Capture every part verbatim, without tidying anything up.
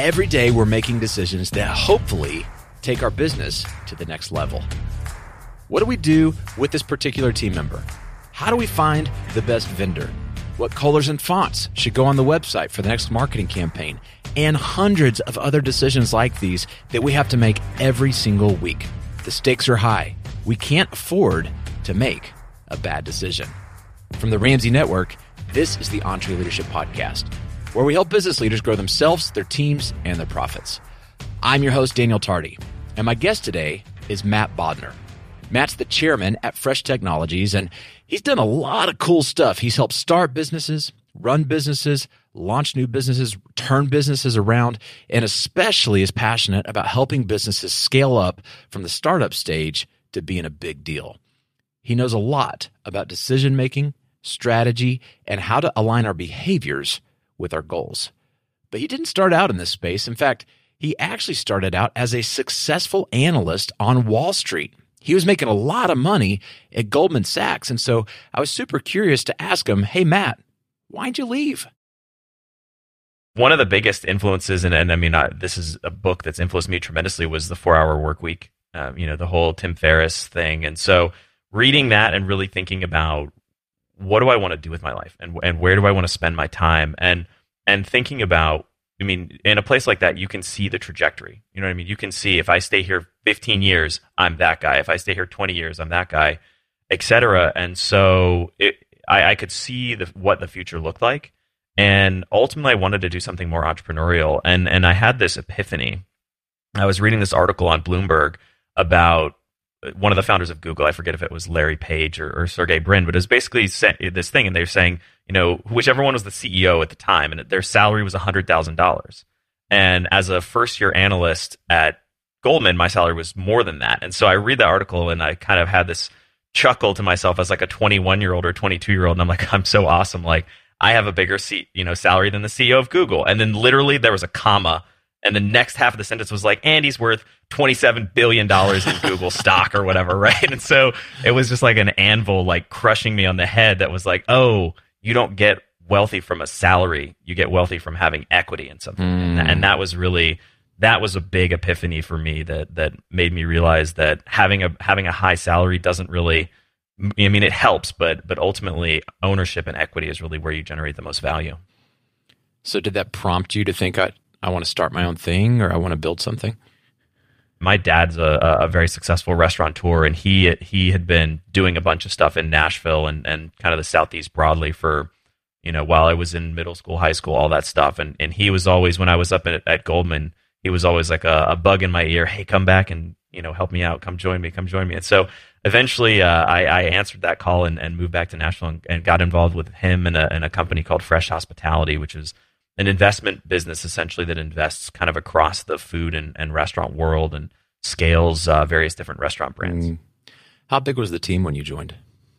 Every day we're making decisions that hopefully take our business to the next level. What do we do with this particular team member? How do we find the best vendor? What colors and fonts should go on the website for the next marketing campaign? And hundreds of other decisions like these that we have to make every single week. The stakes are high. We can't afford to make a bad decision. From the Ramsey Network, this is the EntreLeadership Podcast, where we help business leaders grow themselves, their teams, and their profits. I'm your host, Daniel Tardy, and my guest today is Matt Bodner. Matt's the chairman at Fresh Technologies, and he's done a lot of cool stuff. He's helped start businesses, run businesses, launch new businesses, turn businesses around, and especially is passionate about helping businesses scale up from the startup stage to being a big deal. He knows a lot about decision-making, strategy, and how to align our behaviors with our goals. But he didn't start out in this space. In fact, he actually started out as a successful analyst on Wall Street. He was making a lot of money at Goldman Sachs. And so I was super curious to ask him, hey, Matt, why'd you leave? One of the biggest influences, and, and I mean, I, this is a book that's influenced me tremendously, was the four-hour work week, uh, you know, the whole Tim Ferriss thing. And so reading that and really thinking about what do I want to do with my life and, and where do I want to spend my time? And, and thinking about, I mean, in a place like that, you can see the trajectory. You know what I mean? You can see if I stay here fifteen years, I'm that guy. If I stay here twenty years, I'm that guy, et cetera. And so it, I, I could see the, what the future looked like. And ultimately, I wanted to do something more entrepreneurial. And, and I had this epiphany. I was reading this article on Bloomberg about one of the founders of Google. I forget if it was Larry Page or, or Sergey Brin, but it was basically this thing. And they were saying, you know, whichever one was the C E O at the time, and their salary was one hundred thousand dollars. And as a first-year analyst at Goldman, my salary was more than that. And so I read the article, and I kind of had this chuckle to myself as like a twenty-one-year-old or twenty-two-year-old, and I'm like, I'm so awesome. Like, I have a bigger seat, you know, salary than the C E O of Google. And then literally there was a comma, and the next half of the sentence was like, and he's worth twenty-seven billion dollars in Google stock or whatever, right? And so it was just like an anvil, like crushing me on the head that was like, oh, you don't get wealthy from a salary. You get wealthy from having equity in something. Mm. And, that, and that was really, that was a big epiphany for me that that made me realize that having a having a high salary doesn't really, I mean, it helps, but but ultimately ownership and equity is really where you generate the most value. So did that prompt you to think, I, I want to start my own thing, or I want to build something? My dad's a, a very successful restaurateur, and he he had been doing a bunch of stuff in Nashville and, and kind of the Southeast broadly for, you know, while I was in middle school, high school, all that stuff. And and he was always, when I was up at, at Goldman, he was always like a, a bug in my ear. Hey, come back and, you know, help me out. Come join me. Come join me. And so eventually uh, I, I answered that call and, and moved back to Nashville and, and got involved with him in a, in a company called Fresh Hospitality, which is an investment business essentially that invests kind of across the food and, and restaurant world and scales uh, various different restaurant brands. Mm. How big was the team when you joined?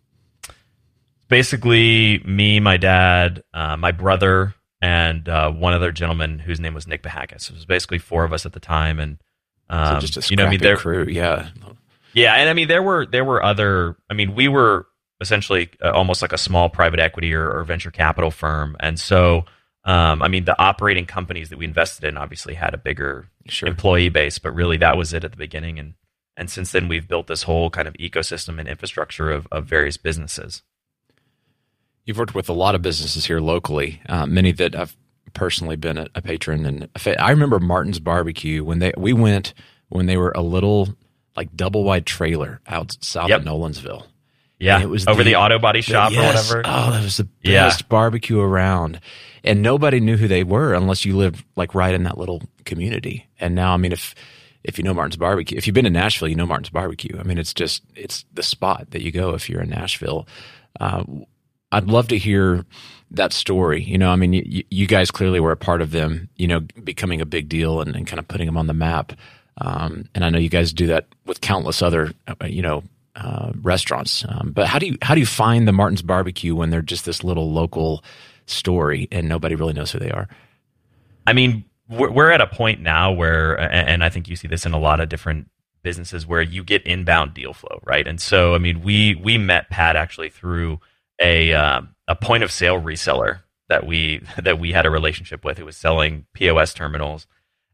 Basically, me, my dad, uh, my brother, and uh, one other gentleman whose name was Nick Bahakis. It was basically four of us at the time, and um, so just a scrappy you know, I mean, there, crew, yeah, yeah. And I mean, there were there were other. I mean, we were essentially uh, almost like a small private equity or, or venture capital firm, and so. Um, I mean, the operating companies that we invested in obviously had a bigger sure. employee base, but really that was it at the beginning. And and since then, we've built this whole kind of ecosystem and infrastructure of, of various businesses. You've worked with a lot of businesses here locally, uh, many that I've personally been a, a patron. And a fa- I remember Martin's Barbecue when they we went when they were a little like double wide trailer out south yep. of Nolensville. Yeah, it was over the, the auto body shop the, or yes. whatever. Oh, that was the best yeah. barbecue around. And nobody knew who they were unless you lived like right in that little community. And now, I mean, if if you know Martin's Barbecue, if you've been to Nashville, you know Martin's Barbecue. I mean, it's just, it's the spot that you go if you're in Nashville. Uh, I'd love to hear that story. You know, I mean, you, you guys clearly were a part of them, you know, becoming a big deal and, and kind of putting them on the map. Um, and I know you guys do that with countless other, uh, you know, Uh, restaurants, um, but how do you how do you find the Martin's Barbecue when they're just this little local story and nobody really knows who they are? I mean, we're, we're at a point now where, and I think you see this in a lot of different businesses, where you get inbound deal flow, right? And so, I mean, we we met Pat actually through a um, a point of sale reseller that we that we had a relationship with. Who was selling P O S terminals,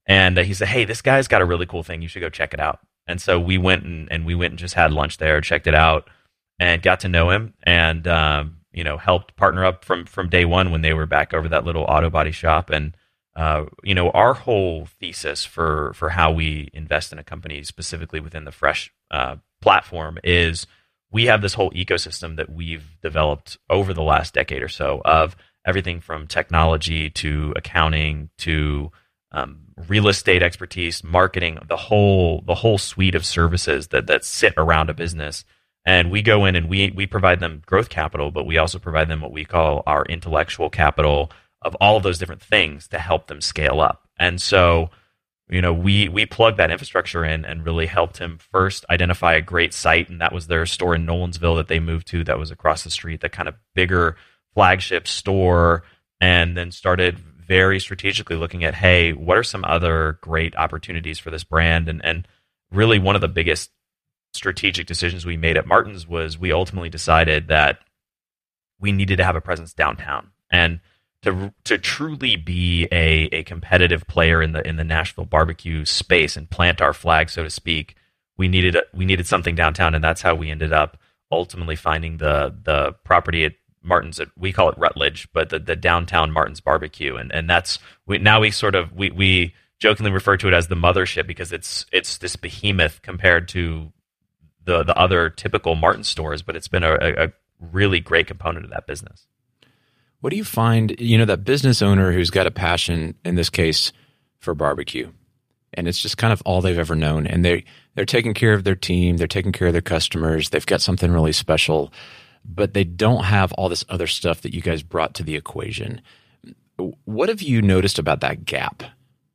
And uh, he said, hey, this guy's got a really cool thing. You should go check it out. And so we went and, and we went and just had lunch there, checked it out, and got to know him, and um, you know, helped partner up from from day one when they were back over that little auto body shop. And uh, you know, our whole thesis for for how we invest in a company, specifically within the Fresh uh, platform, is we have this whole ecosystem that we've developed over the last decade or so of everything from technology to accounting to um, real estate expertise, marketing, the whole the whole suite of services that that sit around a business. And we go in and we we provide them growth capital, but we also provide them what we call our intellectual capital of all of those different things to help them scale up. And so, you know, we we plugged that infrastructure in and really helped him first identify a great site, and that was their store in Nolensville that they moved to, that was across the street, that kind of bigger flagship store, and then started very strategically looking at, hey, what are some other great opportunities for this brand? And and really one of the biggest strategic decisions we made at Martin's was we ultimately decided that we needed to have a presence downtown, and to to truly be a, a competitive player in the in the Nashville barbecue space and plant our flag, so to speak, we needed a, we needed something downtown, and that's how we ended up ultimately finding the the property at Martin's. At, we call it Rutledge, but the, the downtown Martin's Barbecue, and and that's we now we sort of we we jokingly refer to it as the mothership, because it's it's this behemoth compared to the the other typical Martin stores, but it's been a, a really great component of that business. What do you find, you know, that business owner who's got a passion, in this case, for barbecue, and it's just kind of all they've ever known, and they they're taking care of their team, they're taking care of their customers, they've got something really special, but they don't have all this other stuff that you guys brought to the equation. What have you noticed about that gap?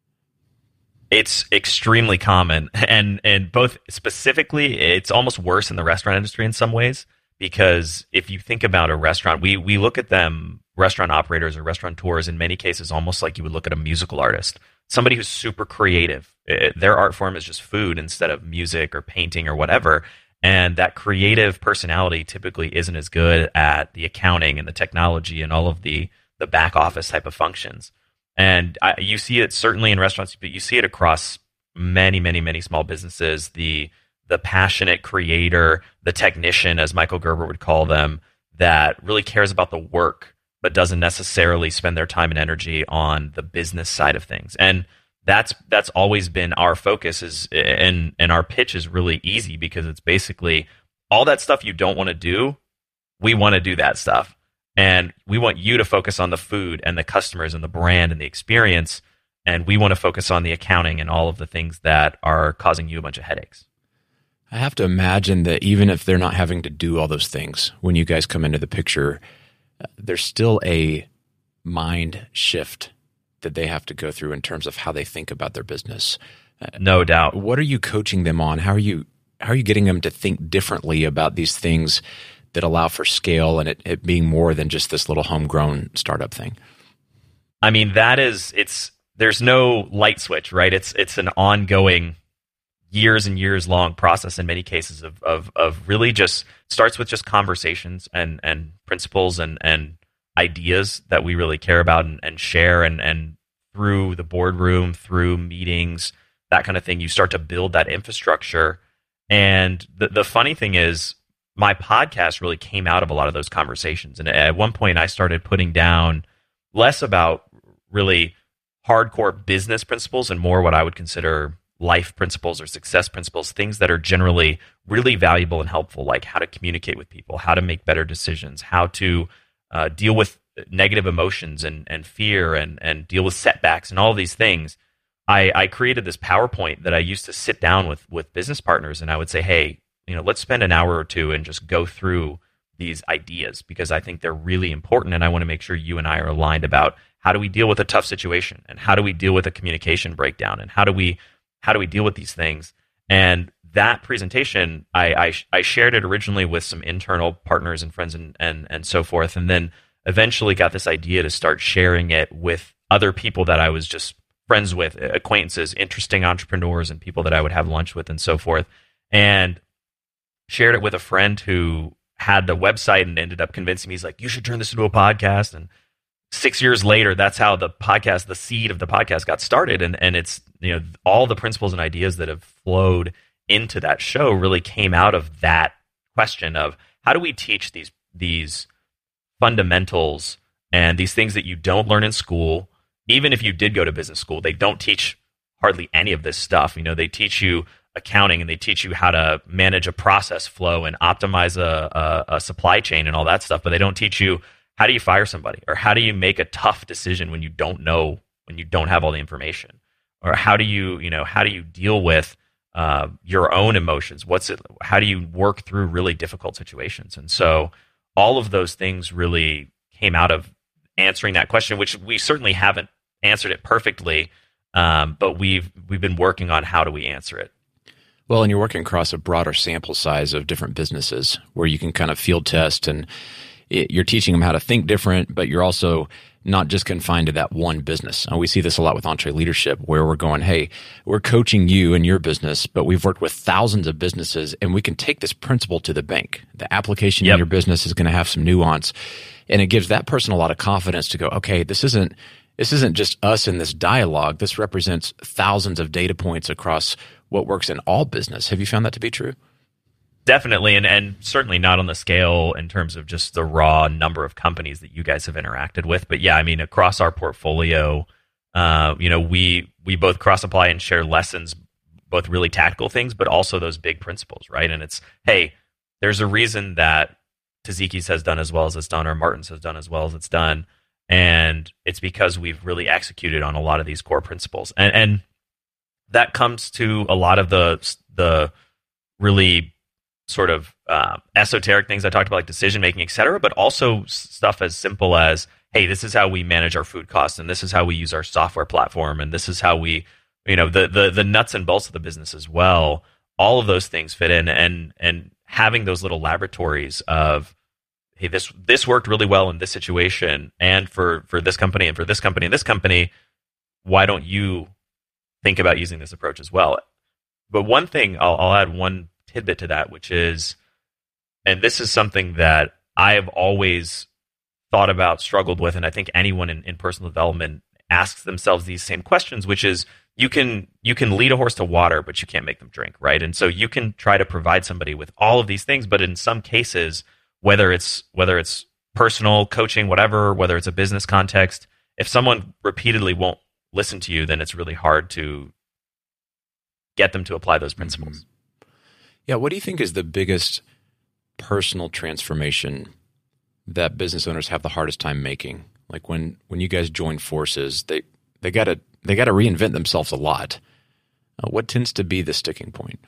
It's extremely common, and and both specifically, it's almost worse in the restaurant industry in some ways, because if you think about a restaurant, we we look at them, restaurant operators or restaurateurs, in many cases almost like you would look at a musical artist, somebody who's super creative. It, their art form is just food instead of music or painting or whatever, and that creative personality typically isn't as good at the accounting and the technology and all of the the back office type of functions. And I, you see it certainly in restaurants, but you see it across many, many, many small businesses. The the passionate creator, the technician, as Michael Gerber would call them, that really cares about the work, but doesn't necessarily spend their time and energy on the business side of things. And that's that's always been our focus. Is and and our pitch is really easy, because it's basically all that stuff you don't want to do. We want to do that stuff. And we want you to focus on the food and the customers and the brand and the experience. And we want to focus on the accounting and all of the things that are causing you a bunch of headaches. I have to imagine that even if they're not having to do all those things, when you guys come into the picture, there's still a mind shift that they have to go through in terms of how they think about their business. No doubt. What are you coaching them on? How are you how are you getting them to think differently about these things that allow for scale and it, it being more than just this little homegrown startup thing? I mean, that is, it's, there's no light switch, right? It's, it's an ongoing years and years long process in many cases of, of, of really just starts with just conversations and, and principles and, and ideas that we really care about and, and share. And, and through the boardroom, through meetings, that kind of thing, you start to build that infrastructure. And the, the funny thing is, my podcast really came out of a lot of those conversations. And at one point I started putting down less about really hardcore business principles and more what I would consider life principles or success principles, things that are generally really valuable and helpful, like how to communicate with people, how to make better decisions, how to uh, deal with negative emotions and, and fear and, and deal with setbacks and all of these things. I, I created this PowerPoint that I used to sit down with, with business partners, and I would say, hey, you know, let's spend an hour or two and just go through these ideas, because I think they're really important, and I want to make sure you and I are aligned about how do we deal with a tough situation, and how do we deal with a communication breakdown, and how do we how do we deal with these things. And that presentation, I I, I shared it originally with some internal partners and friends and, and and so forth, and then eventually got this idea to start sharing it with other people that I was just friends with, acquaintances, interesting entrepreneurs, and people that I would have lunch with and so forth. And shared it with a friend who had the website and ended up convincing me, he's like, you should turn this into a podcast. And six years later, that's how the podcast, the seed of the podcast got started. And, and it's you know, all the principles and ideas that have flowed into that show really came out of that question of how do we teach these these fundamentals and these things that you don't learn in school. Even if you did go to business school, they don't teach hardly any of this stuff. You know, they teach you accounting and they teach you how to manage a process flow and optimize a, a, a supply chain and all that stuff, but they don't teach you how do you fire somebody, or how do you make a tough decision when you don't know, when you don't have all the information, or how do you, you know, how do you deal with uh, your own emotions? What's it? How do you work through really difficult situations? And so all of those things really came out of answering that question, which we certainly haven't answered it perfectly, um, but we've we've been working on how do we answer it. Well, and you're working across a broader sample size of different businesses where you can kind of field test, and it, you're teaching them how to think different, but you're also not just confined to that one business. And we see this a lot with EntreLeadership, where we're going, hey, we're coaching you in your business, but we've worked with thousands of businesses, and we can take this principle to the bank. The application yep. in your business is going to have some nuance, and it gives that person a lot of confidence to go, okay, this isn't this isn't just us in this dialogue. This represents thousands of data points across what works in all business. Have you found that to be true? Definitely, and, and certainly not on the scale in terms of just the raw number of companies that you guys have interacted with. But yeah, I mean, across our portfolio, uh, you know, we we both cross-apply and share lessons, both really tactical things, but also those big principles, right? And it's, hey, there's a reason that Taziki's has done as well as it's done, or Martin's has done as well as it's done, and it's because we've really executed on a lot of these core principles. And, and that comes to a lot of the the really sort of uh, esoteric things I talked about, like decision making, et cetera, but also stuff as simple as, hey, this is how we manage our food costs, and this is how we use our software platform, and this is how we, you know, the the the nuts and bolts of the business as well. All of those things fit in, and and having those little laboratories of, hey, this this worked really well in this situation, and for for this company, and for this company, and this company, why don't you think about using this approach as well? But one thing, I'll, I'll add one tidbit to that, which is, and this is something that I have always thought about, struggled with, and I think anyone in, in personal development asks themselves these same questions, which is, you can you can lead a horse to water, but you can't make them drink, right? And so you can try to provide somebody with all of these things, but in some cases, whether it's whether it's personal coaching, whatever, whether it's a business context, if someone repeatedly won't listen to you, then it's really hard to get them to apply those principles. Mm-hmm. Yeah, what do you think is the biggest personal transformation that business owners have the hardest time making? Like when, when you guys join forces, they they gotta they gotta reinvent themselves a lot. Uh, what tends to be the sticking point?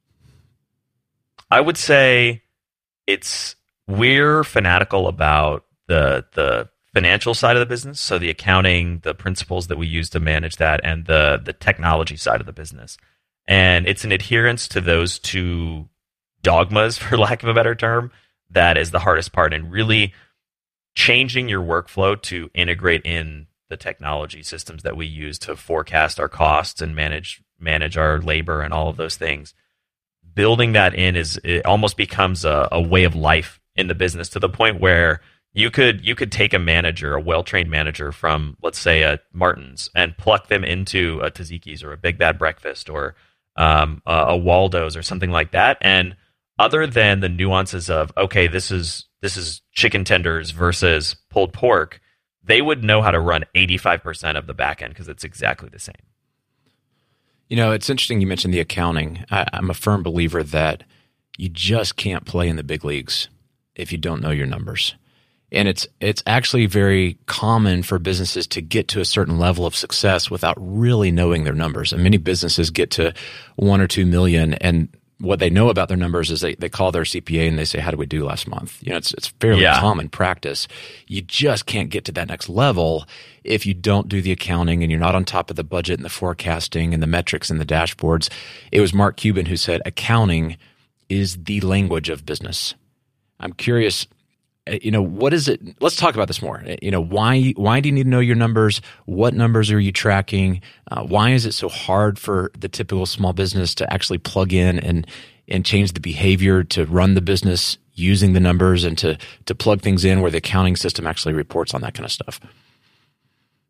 I would say it's we're fanatical about the the financial side of the business, so the accounting, the principles that we use to manage that, and the the technology side of the business. And it's an adherence to those two dogmas, for lack of a better term, that is the hardest part. And really changing your workflow to integrate in the technology systems that we use to forecast our costs and manage manage our labor and all of those things. Building that in is, it almost becomes a, a way of life in the business, to the point where you could you could take a manager, a well-trained manager from, let's say, a Martin's, and pluck them into a Taziki's or a Big Bad Breakfast or um, a, a Waldo's or something like that. And other than the nuances of, okay, this is this is chicken tenders versus pulled pork, they would know how to run eighty-five percent of the back end because it's exactly the same. You know, it's interesting you mentioned the accounting. I, I'm a firm believer that you just can't play in the big leagues if you don't know your numbers. And it's it's actually very common for businesses to get to a certain level of success without really knowing their numbers. And many businesses get to one or two million, and what they know about their numbers is they, they call their C P A and they say, how did we do last month? You know, it's it's fairly yeah. common practice. You just can't get to that next level if you don't do the accounting and you're not on top of the budget and the forecasting and the metrics and the dashboards. It was Mark Cuban who said, accounting is the language of business. I'm curious, you know, what is it? Let's talk about this more. You know, why why do you need to know your numbers? What numbers are you tracking? Uh, why is it so hard for the typical small business to actually plug in and and change the behavior to run the business using the numbers, and to to plug things in where the accounting system actually reports on that kind of stuff?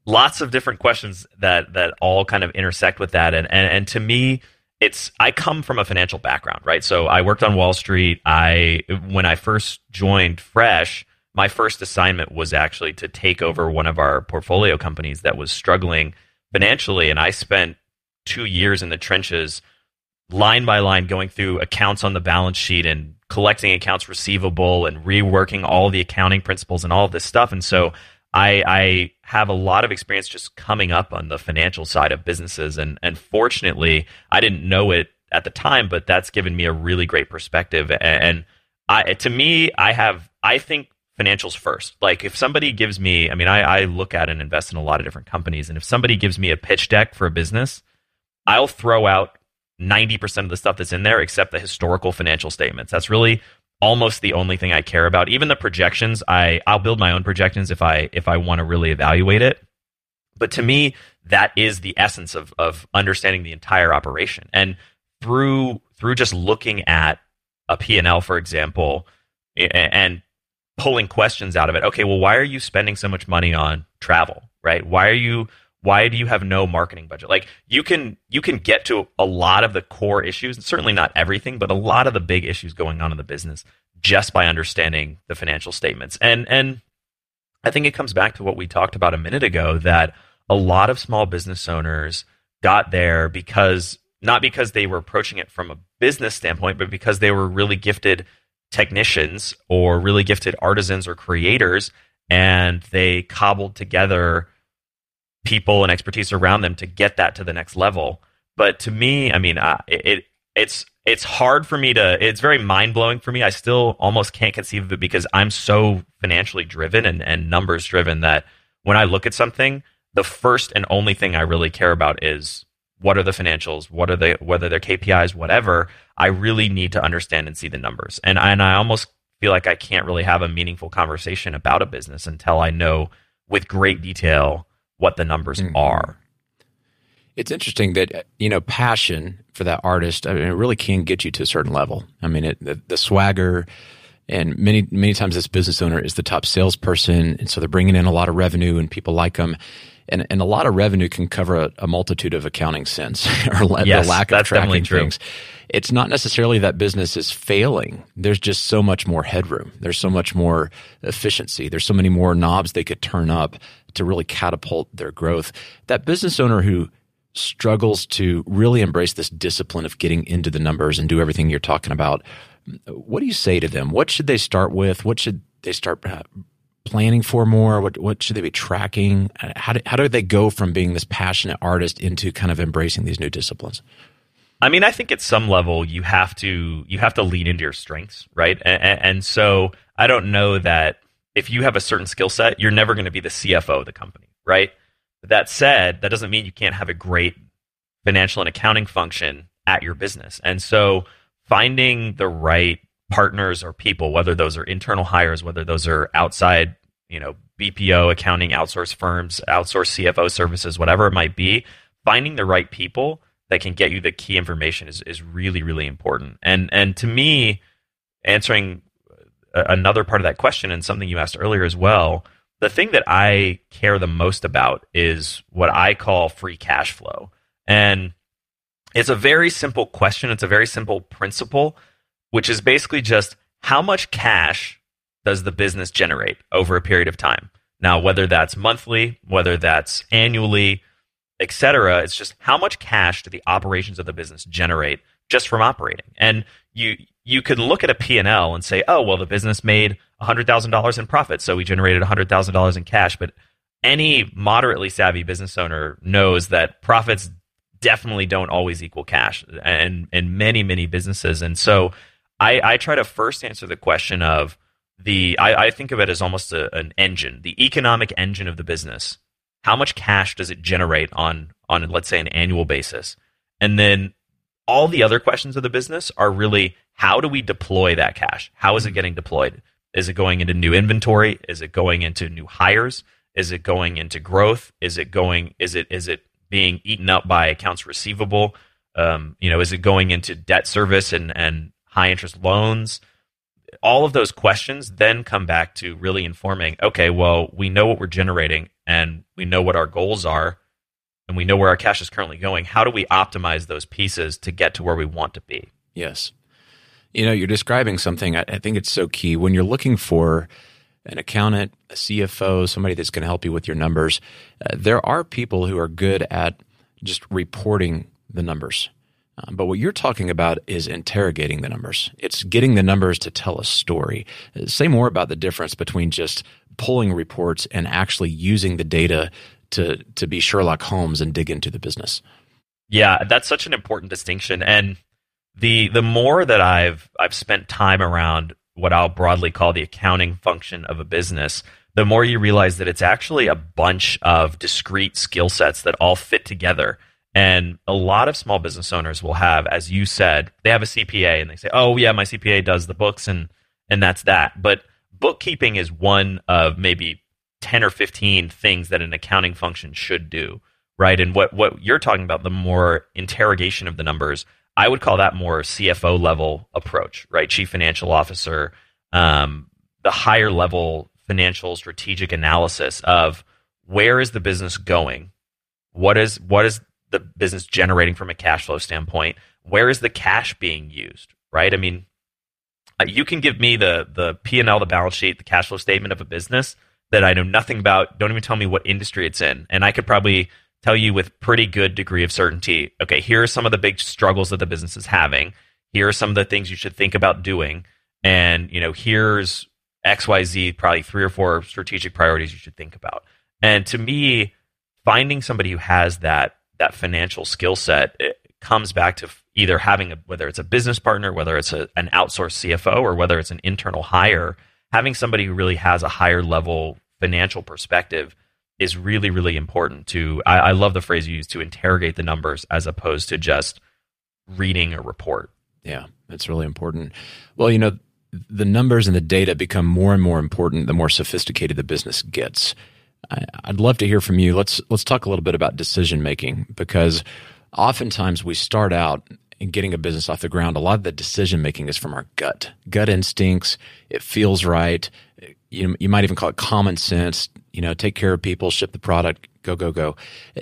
lots of different questions that that all kind of intersect with that. And and, and to me, it's I come from a financial background, right? So I worked on Wall Street. I when I first joined Fresh, my first assignment was actually to take over one of our portfolio companies that was struggling financially, and I spent two years in the trenches, line by line, going through accounts on the balance sheet and collecting accounts receivable and reworking all the accounting principles and all of this stuff. And so I, I have a lot of experience just coming up on the financial side of businesses. And, and fortunately, I didn't know it at the time, but that's given me a really great perspective. And I, to me, I have, I think financials first. Like if somebody gives me, I mean, I, I look at and invest in a lot of different companies. And if somebody gives me a pitch deck for a business, I'll throw out ninety percent of the stuff that's in there except the historical financial statements. That's really almost the only thing I care about. Even the projections, I, I'll build my own projections if I if I want to really evaluate it. But to me, that is the essence of of understanding the entire operation. And through through just looking at a P and L, for example, and pulling questions out of it. Okay, well, why are you spending so much money on travel, right? Why are you Why do you have no marketing budget? Like you can you can get to a lot of the core issues, certainly not everything, but a lot of the big issues going on in the business just by understanding the financial statements. And and I think it comes back to what we talked about a minute ago, that a lot of small business owners got there because not because they were approaching it from a business standpoint, but because they were really gifted technicians or really gifted artisans or creators, and they cobbled together people and expertise around them to get that to the next level. But to me, I mean, uh, it it's it's hard for me to. It's very mind blowing for me. I still almost can't conceive of it because I'm so financially driven and, and numbers driven that when I look at something, the first and only thing I really care about is what are the financials, what are the whether they're K P Is, whatever. I really need to understand and see the numbers, and and I almost feel like I can't really have a meaningful conversation about a business until I know with great detail what the numbers mm-hmm. are. It's interesting that, you know, passion for that artist, I mean, it really can get you to a certain level. I mean, it, the, the swagger, and many, many times this business owner is the top salesperson, and so they're bringing in a lot of revenue and people like them. And, and a lot of revenue can cover a, a multitude of accounting sins or la- yes, the lack of that's tracking true. things. It's not necessarily that business is failing. There's just so much more headroom. There's so much more efficiency. There's so many more knobs they could turn up to really catapult their growth. That business owner who struggles to really embrace this discipline of getting into the numbers and do everything you're talking about, what do you say to them? What should they start with? What should they start uh, planning for more? What what should they be tracking? How do, how do they go from being this passionate artist into kind of embracing these new disciplines? I mean, I think at some level you have to you have to lean into your strengths, right? And, and so I don't know that if you have a certain skill set, you're never going to be the C F O of the company, right? That said, that doesn't mean you can't have a great financial and accounting function at your business. And so finding the right partners or people, whether those are internal hires, whether those are outside, you know, B P O, accounting, outsource firms, outsource C F O services, whatever it might be, finding the right people that can get you the key information is, is really, really important. And and to me, answering another part of that question and something you asked earlier as well, the thing that I care the most about is what I call free cash flow. And it's a very simple question. It's a very simple principle, which is basically just how much cash does the business generate over a period of time? Now, whether that's monthly, whether that's annually, et cetera, it's just how much cash do the operations of the business generate just from operating? And you you could look at a P and L and say, oh, well, the business made one hundred thousand dollars in profit, so we generated one hundred thousand dollars in cash. But any moderately savvy business owner knows that profits definitely don't always equal cash, and in many, many businesses. And so I, I try to first answer the question of the, I, I think of it as almost a, an engine, the economic engine of the business. How much cash does it generate on, on, let's say, an annual basis? And then all the other questions of the business are really, how do we deploy that cash? How is it getting deployed? Is it going into new inventory? Is it going into new hires? Is it going into growth? Is it going, is it, is it being eaten up by accounts receivable? Um, you know, is it going into debt service and, and high interest loans? all of those questions then come back to really informing, okay, well, we know what we're generating and we know what our goals are and we know where our cash is currently going. How do we optimize those pieces to get to where we want to be? Yes. You know, you're describing something, I, I think it's so key. When you're looking for an accountant, a C F O, somebody that's going to help you with your numbers, uh, there are people who are good at just reporting the numbers. Um, but what you're talking about is interrogating the numbers. It's getting the numbers to tell a story. Say more about the difference between just pulling reports and actually using the data to to be Sherlock Holmes and dig into the business. Yeah, that's such an important distinction. And the the more that I've I've spent time around what I'll broadly call the accounting function of a business, the more you realize that it's actually a bunch of discrete skill sets that all fit together. And a lot of small business owners will have, as you said, they have a C P A and they say, oh, yeah, my C P A does the books and and that's that. But bookkeeping is one of maybe ten or fifteen things that an accounting function should do, right? And what, what you're talking about, the more interrogation of the numbers, I would call that more C F O level approach, right? Chief Financial Officer, um, the higher level financial strategic analysis of where is the business going? What is what is the business generating from a cash flow standpoint? Where is the cash being used, right? I mean, you can give me the the P and L, the balance sheet, the cash flow statement of a business that I know nothing about. Don't even tell me what industry it's in. And I could probably tell you with pretty good degree of certainty, okay, here are some of the big struggles that the business is having. Here are some of the things you should think about doing. And, you know, here's X Y Z, probably three or four strategic priorities you should think about. And to me, finding somebody who has that that financial skill set, it comes back to either having, a, whether it's a business partner, whether it's a, an outsourced C F O, or whether it's an internal hire, having somebody who really has a higher level financial perspective is really, really important to, I, I love the phrase you use, to interrogate the numbers as opposed to just reading a report. Yeah, that's really important. Well, you know, the numbers and the data become more and more important the more sophisticated the business gets. I, I'd love to hear from you. Let's let's talk a little bit about decision making, because oftentimes we start out in getting a business off the ground. A lot of the decision making is from our gut, gut instincts. It feels right. You you might even call it common sense. You know, take care of people, ship the product, go go go.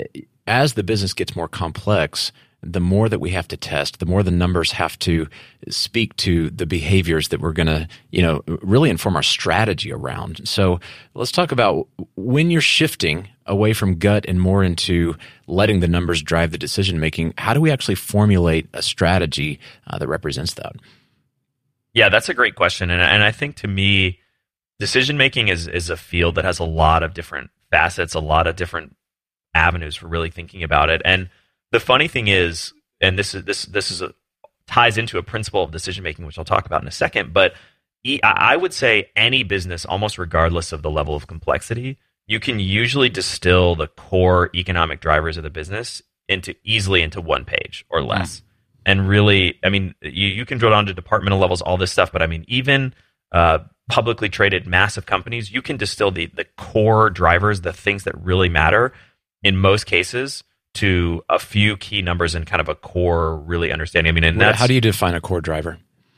As the business gets more complex, the more that we have to test, the more the numbers have to speak to the behaviors that we're going to, you know, really inform our strategy around. So let's talk about when you're shifting away from gut and more into letting the numbers drive the decision making. How do we actually formulate a strategy uh, that represents that? Yeah, that's a great question. And, and I think to me, decision making is, is a field that has a lot of different facets, a lot of different avenues for really thinking about it. And the funny thing is, and this is this this is a, ties into a principle of decision making, which I'll talk about in a second. But I would say any business, almost regardless of the level of complexity, you can usually distill the core economic drivers of the business into easily into one page or less. Mm. And really, I mean, you, you can drill down to departmental levels, all this stuff. But I mean, even uh, publicly traded massive companies, you can distill the the core drivers, the things that really matter, in most cases, to a few key numbers and kind of a core really understanding. I mean, and that's, how do you define a core driver?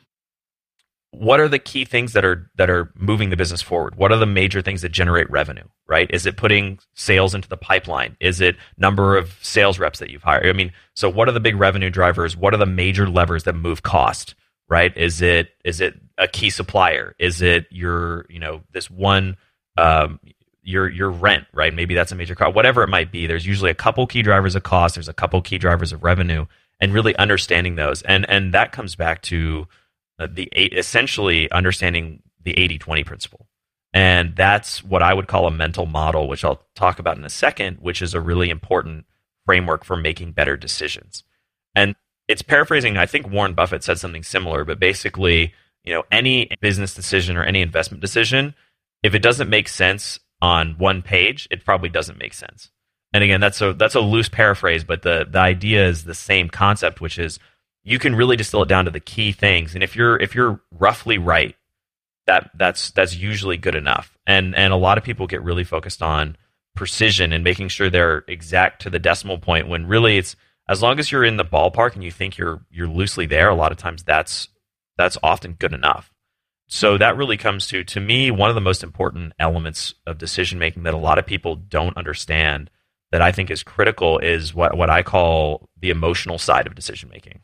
What are the key things that are that are moving the business forward? What are the major things that generate revenue, right? Is it putting sales into the pipeline? Is it number of sales reps that you've hired? I mean, so what are the big revenue drivers? What are the major levers that move cost, right? Is it is it a key supplier? Is it your, you know, this one um your your rent, right? Maybe that's a major cost. Whatever it might be, there's usually a couple key drivers of cost. There's a couple key drivers of revenue, and really understanding those. And and that comes back to the essentially understanding the eighty twenty principle. And that's what I would call a mental model, which I'll talk about in a second, which is a really important framework for making better decisions. And it's paraphrasing, I think Warren Buffett said something similar, but basically, you know, any business decision or any investment decision, if it doesn't make sense on one page, it probably doesn't make sense. And again, that's a that's a loose paraphrase, but the the idea is the same concept, which is you can really distill it down to the key things. And if you're if you're roughly right, that that's that's usually good enough. And and a lot of people get really focused on precision and making sure they're exact to the decimal point, when really it's, as long as you're in the ballpark and you think you're you're loosely there, a lot of times that's that's often good enough. so that really comes to, to me, one of the most important elements of decision making that a lot of people don't understand that I think is critical is what, what I call the emotional side of decision making.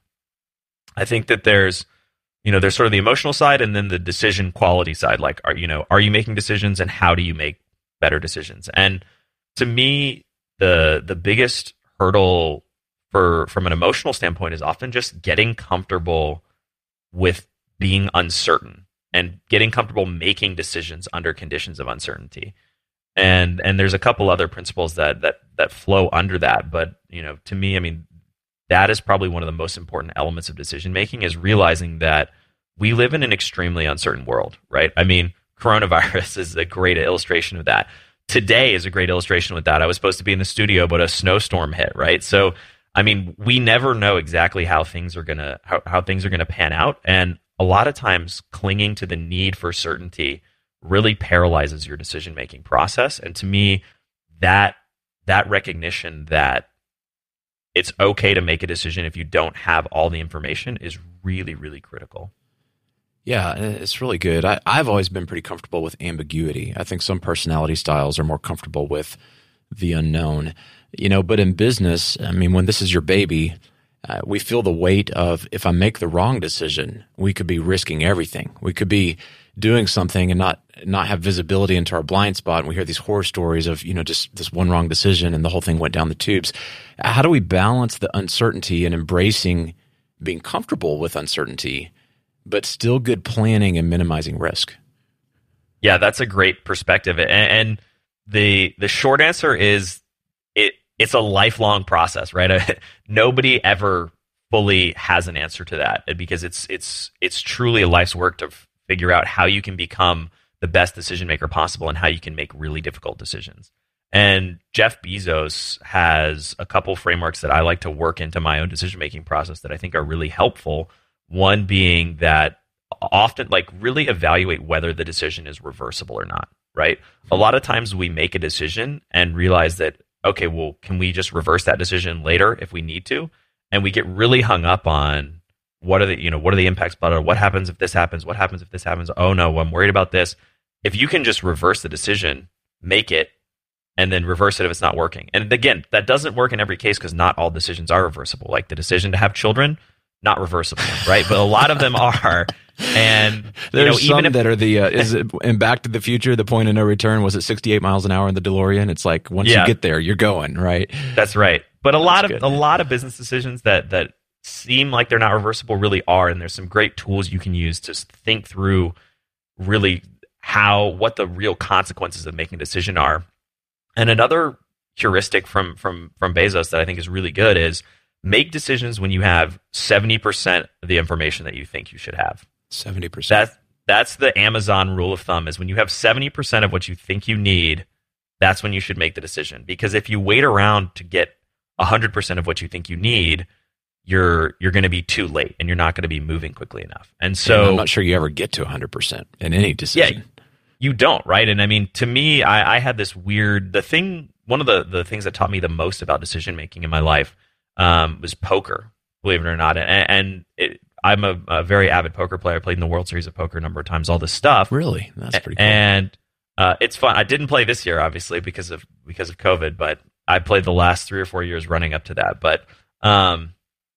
I think that there's, you know, there's sort of the emotional side and then the decision quality side. Like, are, you know, are you making decisions and how do you make better decisions? And to me, the the biggest hurdle for from an emotional standpoint is often just getting comfortable with being uncertain and getting comfortable making decisions under conditions of uncertainty. And and there's a couple other principles that that that flow under that, but you know, to me, I mean, that is probably one of the most important elements of decision making, is realizing that we live in an extremely uncertain world, right? I mean, coronavirus is a great illustration of that. Today is a great illustration with that. I was supposed to be in the studio, but a snowstorm hit, right? So, I mean, we never know exactly how things are gonna how, how things are gonna pan out, and a lot of times clinging to the need for certainty really paralyzes your decision making process. And to me, that that recognition that it's okay to make a decision if you don't have all the information is really, really critical. Yeah, it's really good. I, I've always been pretty comfortable with ambiguity. I think some personality styles are more comfortable with the unknown. You know, but in business, I mean, when this is your baby, uh, we feel the weight of, if I make the wrong decision, we could be risking everything. We could be doing something and not not have visibility into our blind spot. And we hear these horror stories of, you know, just this one wrong decision and the whole thing went down the tubes. How do we balance the uncertainty and embracing being comfortable with uncertainty, but still good planning and minimizing risk? Yeah, that's a great perspective. And, and the the short answer is it it's a lifelong process, right? Nobody ever fully has an answer to that, because it's it's it's truly a life's work to figure out how you can become the best decision maker possible and how you can make really difficult decisions. And Jeff Bezos has a couple frameworks that I like to work into my own decision making process that I think are really helpful. One being that often, like, really evaluate whether the decision is reversible or not, right? A lot of times we make a decision and realize that, okay, well, can we just reverse that decision later if we need to? And we get really hung up on what are the, you know, what are the impacts, but what happens if this happens? What happens if this happens? Oh no, I'm worried about this. If you can just reverse the decision, make it, and then reverse it if it's not working. And again, that doesn't work in every case because not all decisions are reversible. Like the decision to have children, not reversible, right? But a lot of them are. And there's you know, some even if, that are the uh, is it in Back to the Future, the point of no return, was it sixty-eight miles an hour in the DeLorean? It's like once yeah, you get there, you're going, right? That's right. But a That's lot of good. a lot of business decisions that that seem like they're not reversible really are, and there's some great tools you can use to think through really how what the real consequences of making a decision are. And another heuristic from from from Bezos that I think is really good is make decisions when you have seventy percent of the information that you think you should have. seventy percent. That's, that's the Amazon rule of thumb, is when you have seventy percent of what you think you need, that's when you should make the decision. Because if you wait around to get one hundred percent of what you think you need, you're you're going to be too late and you're not going to be moving quickly enough. And so and I'm not sure you ever get to one hundred percent in any decision. Yeah, you don't, right? And I mean, to me, I, I had this weird, the thing, one of the, the things that taught me the most about decision making in my life um, was poker, believe it or not. And, and it, I'm a, a very avid poker player. I played in the World Series of Poker a number of times, all this stuff. Really? That's pretty cool. And uh, it's fun. I didn't play this year, obviously, because of because of COVID, but I played the last three or four years running up to that. But um,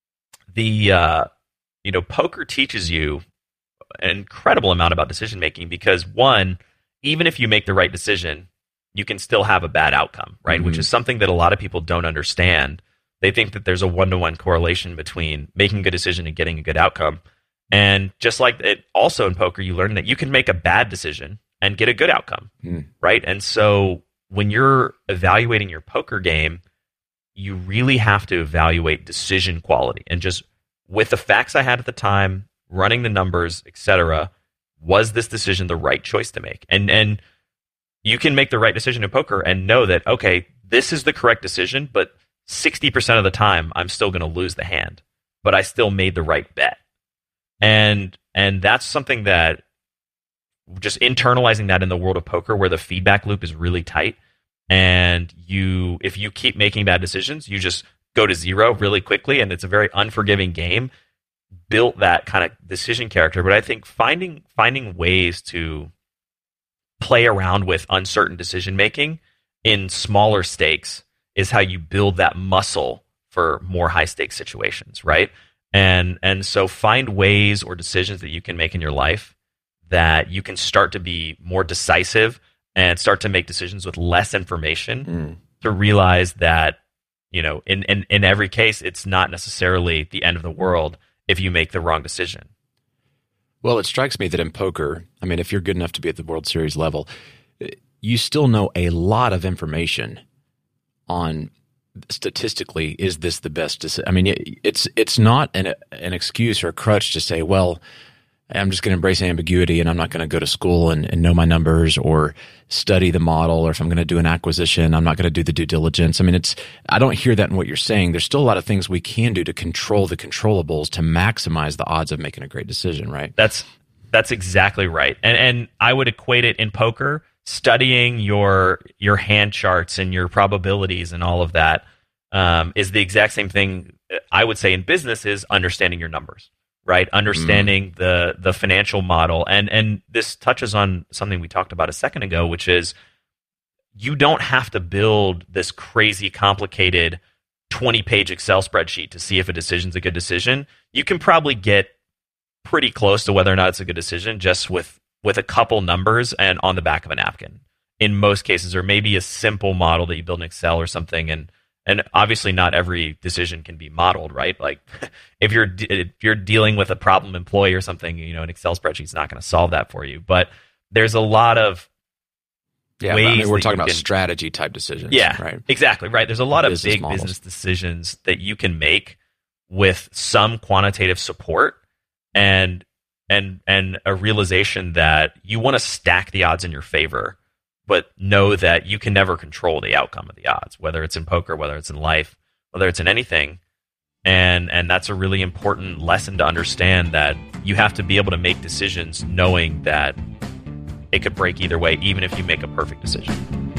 the uh, you know, poker teaches you an incredible amount about decision making, because one, even if you make the right decision, you can still have a bad outcome, right? Mm-hmm. Which is something that a lot of people don't understand. They think that there's a one-to-one correlation between making a good decision and getting a good outcome. And just like it, also in poker, you learn that you can make a bad decision and get a good outcome, mm. right? And so when you're evaluating your poker game, you really have to evaluate decision quality. And just with the facts I had at the time, running the numbers, et cetera, was this decision the right choice to make? And and you can make the right decision in poker and know that, okay, this is the correct decision, but sixty percent of the time I'm still going to lose the hand, but I still made the right bet. And and that's something that just internalizing that in the world of poker, where the feedback loop is really tight, and you if you keep making bad decisions, you just go to zero really quickly, and it's a very unforgiving game. built that kind of decision character. But I think finding finding ways to play around with uncertain decision making in smaller stakes is how you build that muscle for more high stakes situations, right? And and so find ways or decisions that you can make in your life that you can start to be more decisive and start to make decisions with less information mm. to realize that, you know, in, in, in every case, it's not necessarily the end of the world if you make the wrong decision. Well, it strikes me that in poker, I mean, if you're good enough to be at the World Series level, you still know a lot of information on statistically, is this the best decision? I mean, it's it's not an an excuse or a crutch to say, well, I'm just going to embrace ambiguity and I'm not going to go to school and, and know my numbers or study the model, or if I'm going to do an acquisition, I'm not going to do the due diligence. I mean, it's I don't hear that in what you're saying. There's still a lot of things we can do to control the controllables to maximize the odds of making a great decision, right? That's that's exactly right. And and I would equate it in poker, studying your your hand charts and your probabilities and all of that um, is the exact same thing I would say in business is understanding your numbers. Right, understanding mm. the the financial model, and and this touches on something we talked about a second ago, which is you don't have to build this crazy complicated twenty page Excel spreadsheet to see if a decision's a good decision. You can probably get pretty close to whether or not it's a good decision just with with a couple numbers and on the back of a napkin in most cases, or maybe a simple model that you build in Excel or something. And And obviously, not every decision can be modeled, right? Like, if you're if you're dealing with a problem employee or something, you know, an Excel spreadsheet's not going to solve that for you. But there's a lot of yeah, ways. I mean, we're talking about can, strategy type decisions. Yeah, right. Exactly. Right. There's a lot business of big models. business decisions that you can make with some quantitative support and and and a realization that you want to stack the odds in your favor, but know that you can never control the outcome of the odds, whether it's in poker, whether it's in life, whether it's in anything. And and that's a really important lesson to understand, that you have to be able to make decisions knowing that it could break either way, even if you make a perfect decision.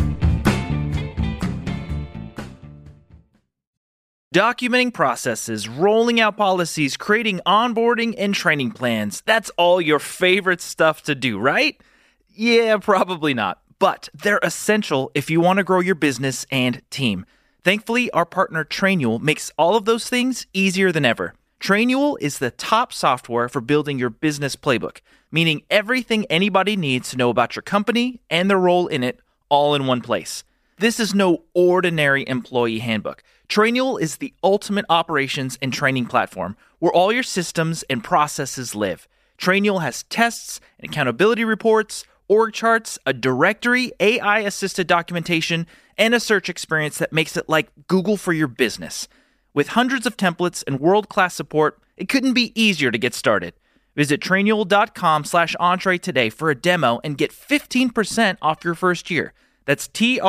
Documenting processes, rolling out policies, creating onboarding and training plans. That's all your favorite stuff to do, right? Yeah, probably not. But they're essential if you want to grow your business and team. Thankfully, our partner Trainual makes all of those things easier than ever. Trainual is the top software for building your business playbook, meaning everything anybody needs to know about your company and their role in it all in one place. This is no ordinary employee handbook. Trainual is the ultimate operations and training platform where all your systems and processes live. Trainual has tests and accountability reports, org charts, a directory, A I-assisted documentation, and a search experience that makes it like Google for your business. With hundreds of templates and world-class support, it couldn't be easier to get started. Visit trainual.com slash entree today for a demo and get fifteen percent off your first year. That's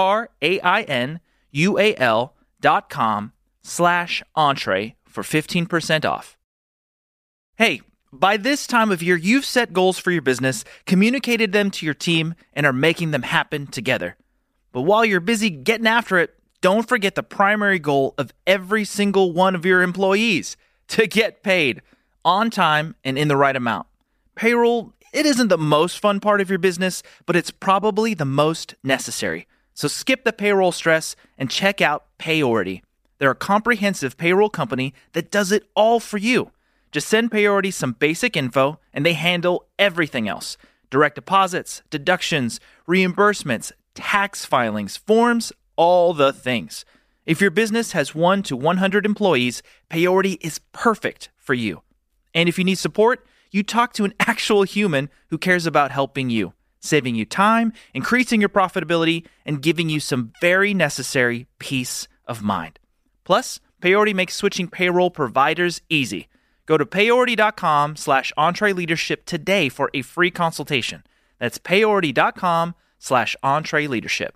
T-R-A-I-N-U-A-L dot com slash entree for fifteen percent off. Hey, by this time of year, you've set goals for your business, communicated them to your team, and are making them happen together. But while you're busy getting after it, don't forget the primary goal of every single one of your employees: to get paid on time and in the right amount. Payroll, it isn't the most fun part of your business, but it's probably the most necessary. So skip the payroll stress and check out Payority. They're a comprehensive payroll company that does it all for you. Just send Payority some basic info, and they handle everything else. Direct deposits, deductions, reimbursements, tax filings, forms, all the things. If your business has one to one hundred employees, Payority is perfect for you. And if you need support, you talk to an actual human who cares about helping you, saving you time, increasing your profitability, and giving you some very necessary peace of mind. Plus, Payority makes switching payroll providers easy. Go to payority.com slash entreleadership today for a free consultation. That's payority.com slash entreleadership.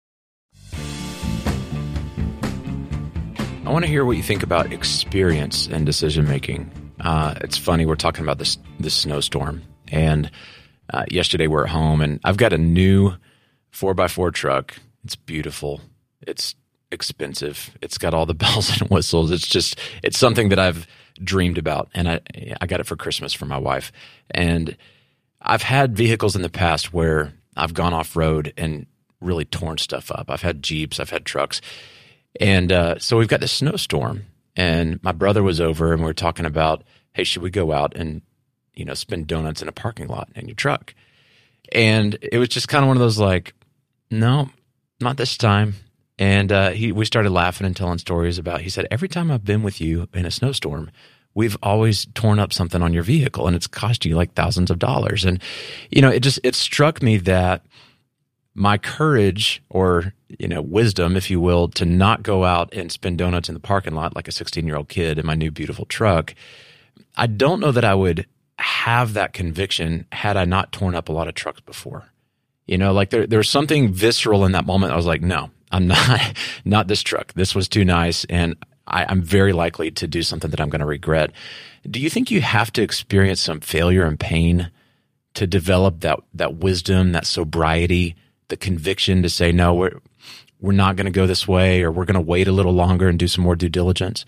I want to hear what you think about experience and decision making. Uh, it's funny, we're talking about this this snowstorm, and uh, yesterday we're at home, and I've got a new four by four truck. It's beautiful. It's expensive. It's got all the bells and whistles. It's just, it's something that I've dreamed about. And I, I got it for Christmas for my wife. And I've had vehicles in the past where I've gone off road and really torn stuff up. I've had Jeeps, I've had trucks. And uh, so we've got this snowstorm, and my brother was over, and we were talking about, hey, should we go out and, you know, spin donuts in a parking lot in your truck? And it was just kind of one of those like, no, not this time. And uh, he, we started laughing and telling stories about, he said, every time I've been with you in a snowstorm, we've always torn up something on your vehicle, and it's cost you like thousands of dollars. And, you know, it just, it struck me that my courage, or, you know, wisdom, if you will, to not go out and spin donuts in the parking lot like a sixteen-year-old kid in my new beautiful truck, I don't know that I would have that conviction had I not torn up a lot of trucks before. You know, like there, there was something visceral in that moment. I was like, no, I'm not, not this truck. This was too nice, and I, I'm very likely to do something that I'm going to regret. Do you think you have to experience some failure and pain to develop that that wisdom, that sobriety, the conviction to say, no, we're we're not going to go this way, or we're going to wait a little longer and do some more due diligence?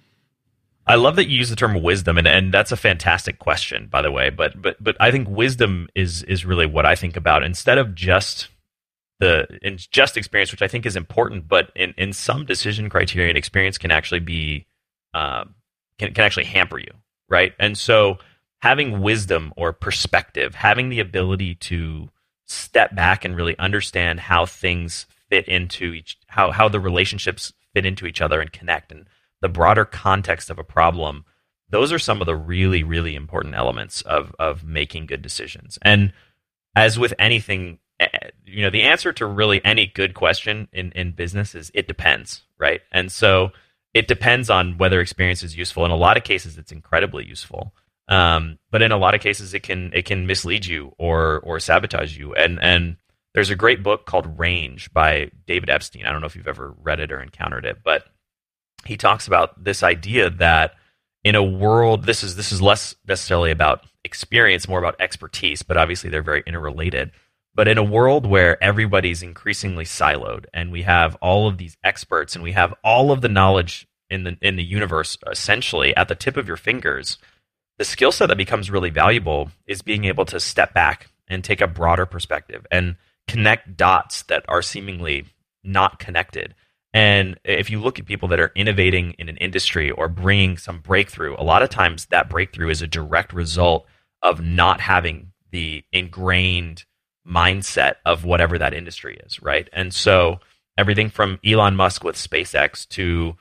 I love that you use the term wisdom, and, and that's a fantastic question, by the way. But but but I think wisdom is is really what I think about, instead of just the in just experience, which I think is important. But in, in some decision criteria, experience can actually be uh, can can actually hamper you, right? And so having wisdom or perspective, having the ability to step back and really understand how things fit into each, how how the relationships fit into each other and connect, and the broader context of a problem, those are some of the really, really important elements of of making good decisions. And as with anything, you know, the answer to really any good question in, in business is it depends, right? And so it depends on whether experience is useful. In a lot of cases, it's incredibly useful. Um, but in a lot of cases, it can it can mislead you or or sabotage you. And and there's a great book called Range by David Epstein. I don't know if you've ever read it or encountered it, but he talks about this idea that in a world, this is this is less necessarily about experience, more about expertise, but obviously they're very interrelated. But in a world where everybody's increasingly siloed, and we have all of these experts, and we have all of the knowledge in the in the universe essentially at the tip of your fingers, the skill set that becomes really valuable is being able to step back and take a broader perspective and connect dots that are seemingly not connected. And if you look at people that are innovating in an industry or bringing some breakthrough, a lot of times that breakthrough is a direct result of not having the ingrained mindset of whatever that industry is, right? And so everything from Elon Musk with SpaceX to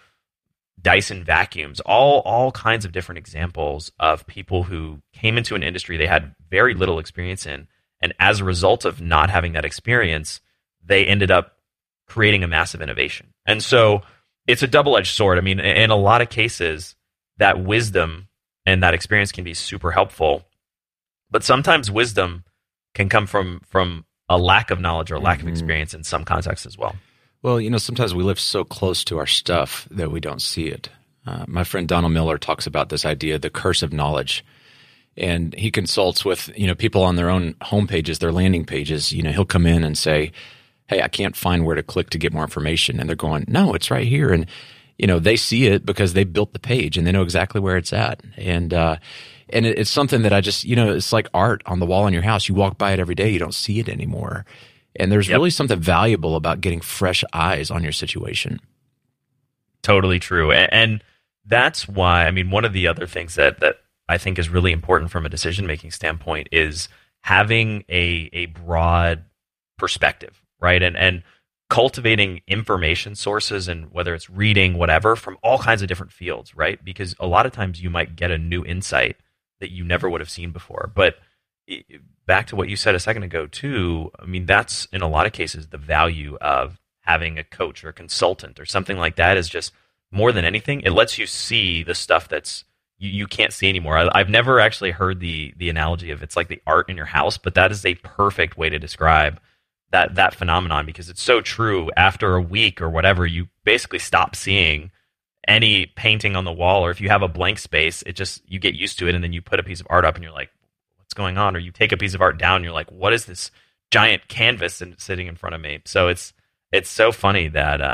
Dyson vacuums, all all kinds of different examples of people who came into an industry they had very little experience in, and as a result of not having that experience, they ended up creating a massive innovation. And so it's a double-edged sword. I mean, in a lot of cases, that wisdom and that experience can be super helpful, but sometimes wisdom can come from from a lack of knowledge or a lack mm-hmm. of experience in some contexts as well. Well, you know, sometimes we live so close to our stuff that we don't see it. Uh, my friend Donald Miller talks about this idea, the curse of knowledge. And he consults with, you know, people on their own homepages, their landing pages. You know, he'll come in and say, hey, I can't find where to click to get more information. And they're going, no, it's right here. And, you know, they see it because they built the page and they know exactly where it's at. And, uh, and it, it's something that I just, you know, it's like art on the wall in your house. You walk by it every day, you don't see it anymore. And there's yep. really something valuable about getting fresh eyes on your situation. Totally true. And, and that's why, I mean, one of the other things that, that I think is really important from a decision-making standpoint is having a, a broad perspective, right? And, and cultivating information sources, and whether it's reading, whatever, from all kinds of different fields, right? Because a lot of times you might get a new insight that you never would have seen before. But back to what you said a second ago too, I mean, that's in a lot of cases the value of having a coach or a consultant or something like that, is just more than anything, it lets you see the stuff that's you, you can't see anymore. I, I've never actually heard the the analogy of it's like the art in your house, but that is a perfect way to describe that that phenomenon, because it's so true. After a week or whatever, you basically stop seeing any painting on the wall, or if you have a blank space, it just, you get used to it, and then you put a piece of art up and you're like, what's going on? Or you take a piece of art down and you're like, what is this giant canvas sitting in front of me? So it's it's so funny that um,